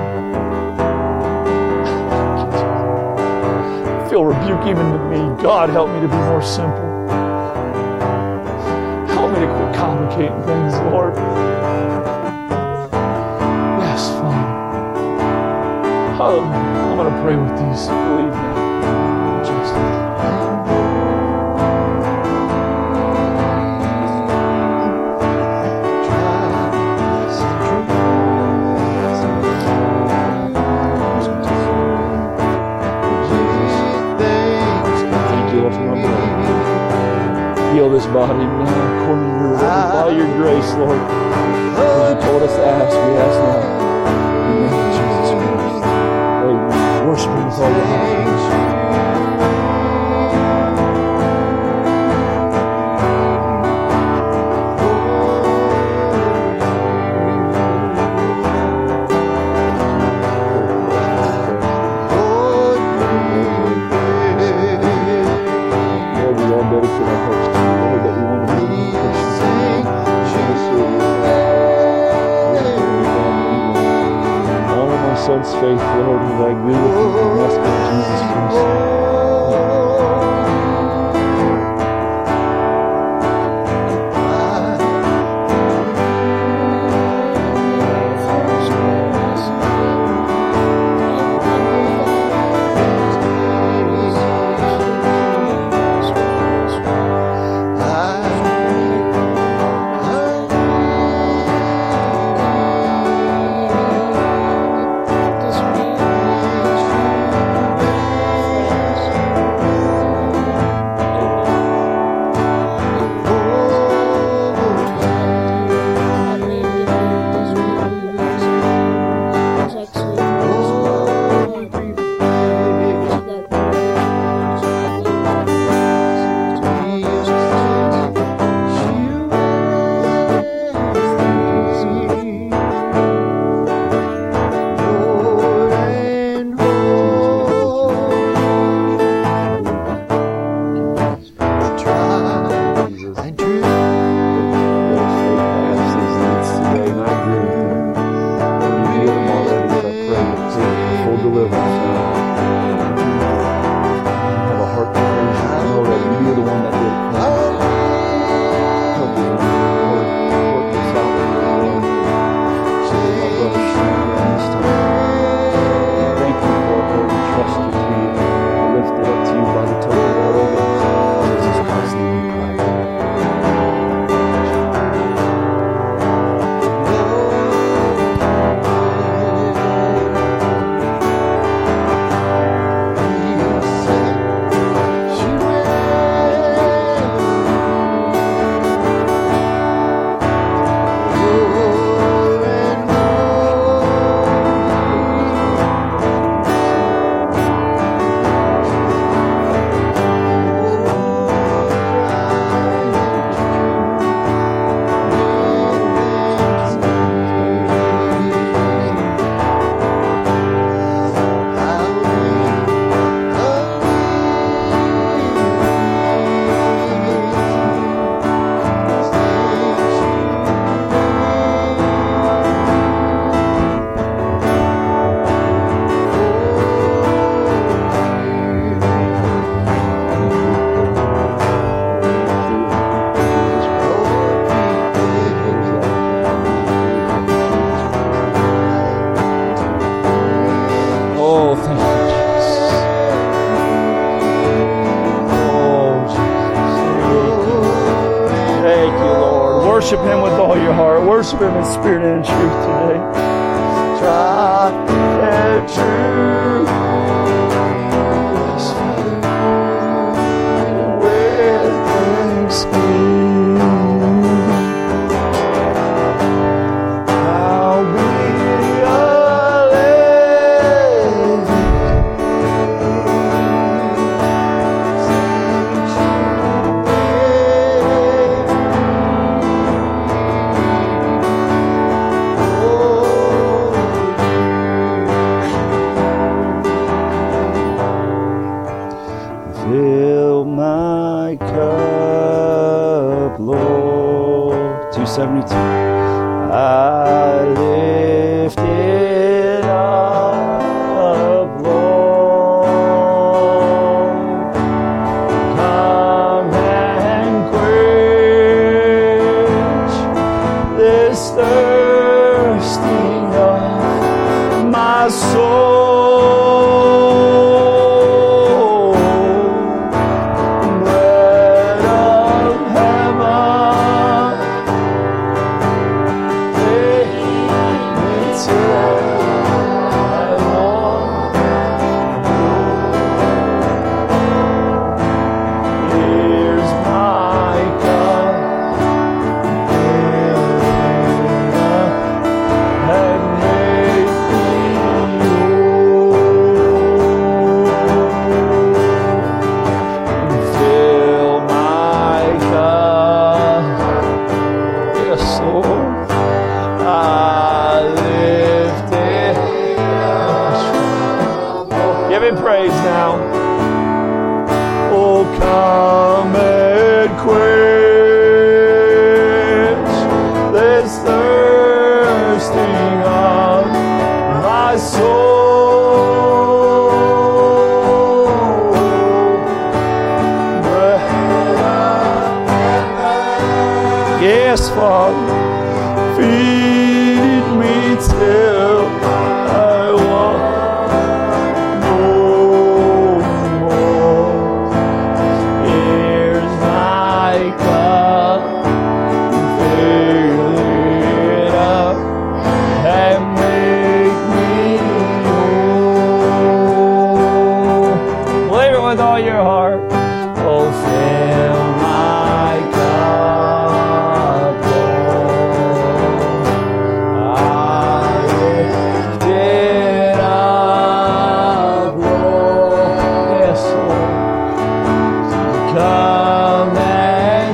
I feel rebuke even to me. God, help me to be more simple. Help me to quit complicating things, Lord. Yes, Father. Hallelujah. I'm going to pray with these. Believe me. Just heal this body now, according to your word, by your grace, Lord. As you told us to ask, we ask now. In the name of Jesus Christ. Amen. Worship Him with all your heart. Son's faith, Lord, and I agree with you in the gospel of Jesus Christ. worship Him in spirit and in truth today. Tried and true. With thanksgiving, I'll be a fill my cup, Lord. 272. I lift it up, Lord. Come and quench this thirsting of my soul. Yes, Father, feed me till I want no more. Here's my cup, fill it up and make me whole. Believe it with all your heart. Oh, fill my cup, Lord. I lift it up, Lord. Yes, Lord. Come and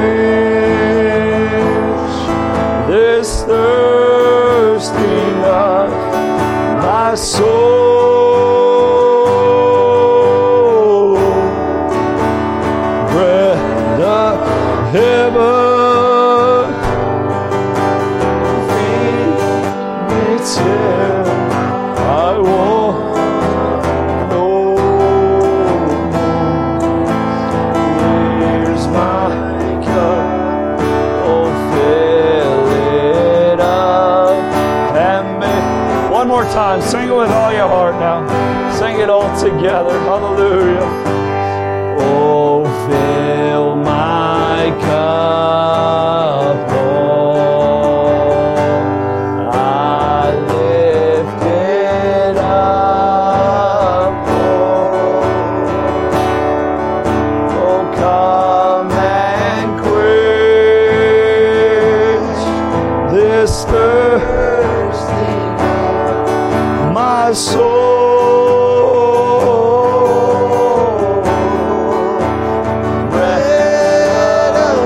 quench this thirsting of my soul. Bread of heaven, feed me till I want no more. Here's my cup, oh, fill it up and make. One more time, sing it with all your heart now. Sing it all together. Hallelujah. Oh, fill my cup, Lord. I lift it up, Lord. Oh, come and quench this thirsting of my soul. Bread of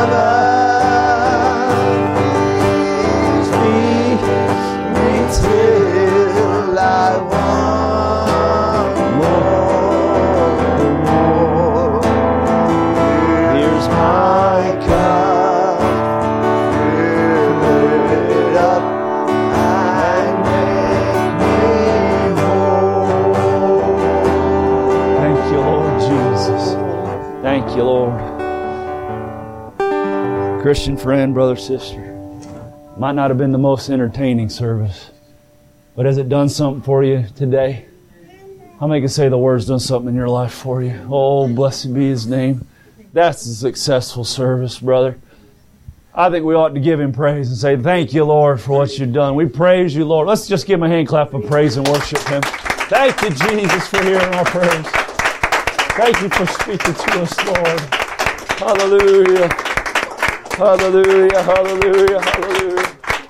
heaven, feed me till I want more. Here's my cup, fill it up and make me whole. Thank you, Lord Jesus. Thank you, Lord. Christian friend, brother, sister, might not have been the most entertaining service, but has it done something for you today? How many can say the Word's done something in your life for you? Oh, blessed be His name. That's a successful service, brother. I think we ought to give Him praise and say, thank you, Lord, for what you've done. We praise you, Lord. Let's just give Him a hand clap of praise and worship Him. Thank you, Jesus, for hearing our prayers. Thank you for speaking to us, Lord. Hallelujah. Hallelujah, hallelujah, hallelujah.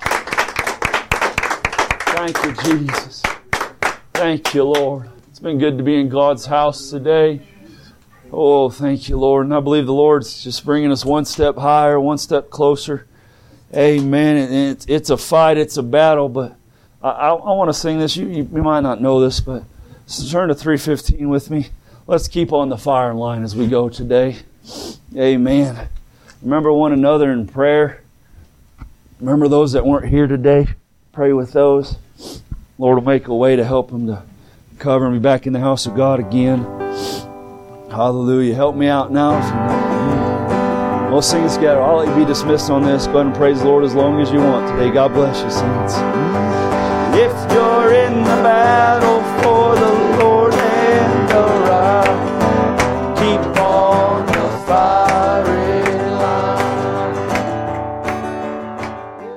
Thank you, Jesus. Thank you, Lord. It's been good to be in God's house today. Oh, thank you, Lord. And I believe the Lord's just bringing us one step higher, one step closer. Amen. And it's a fight, it's a battle, but I want to sing this. You might not know this, but turn to 3:15 with me. Let's keep on the firing line as we go today. Amen. Remember one another in prayer. Remember those that weren't here today. Pray with those. Lord will make a way to help them to cover and be back in the house of God again. Hallelujah. Help me out now. We'll sing this together. I'll let you be dismissed on this. Go ahead and praise the Lord as long as you want today. God bless you, saints. If you're in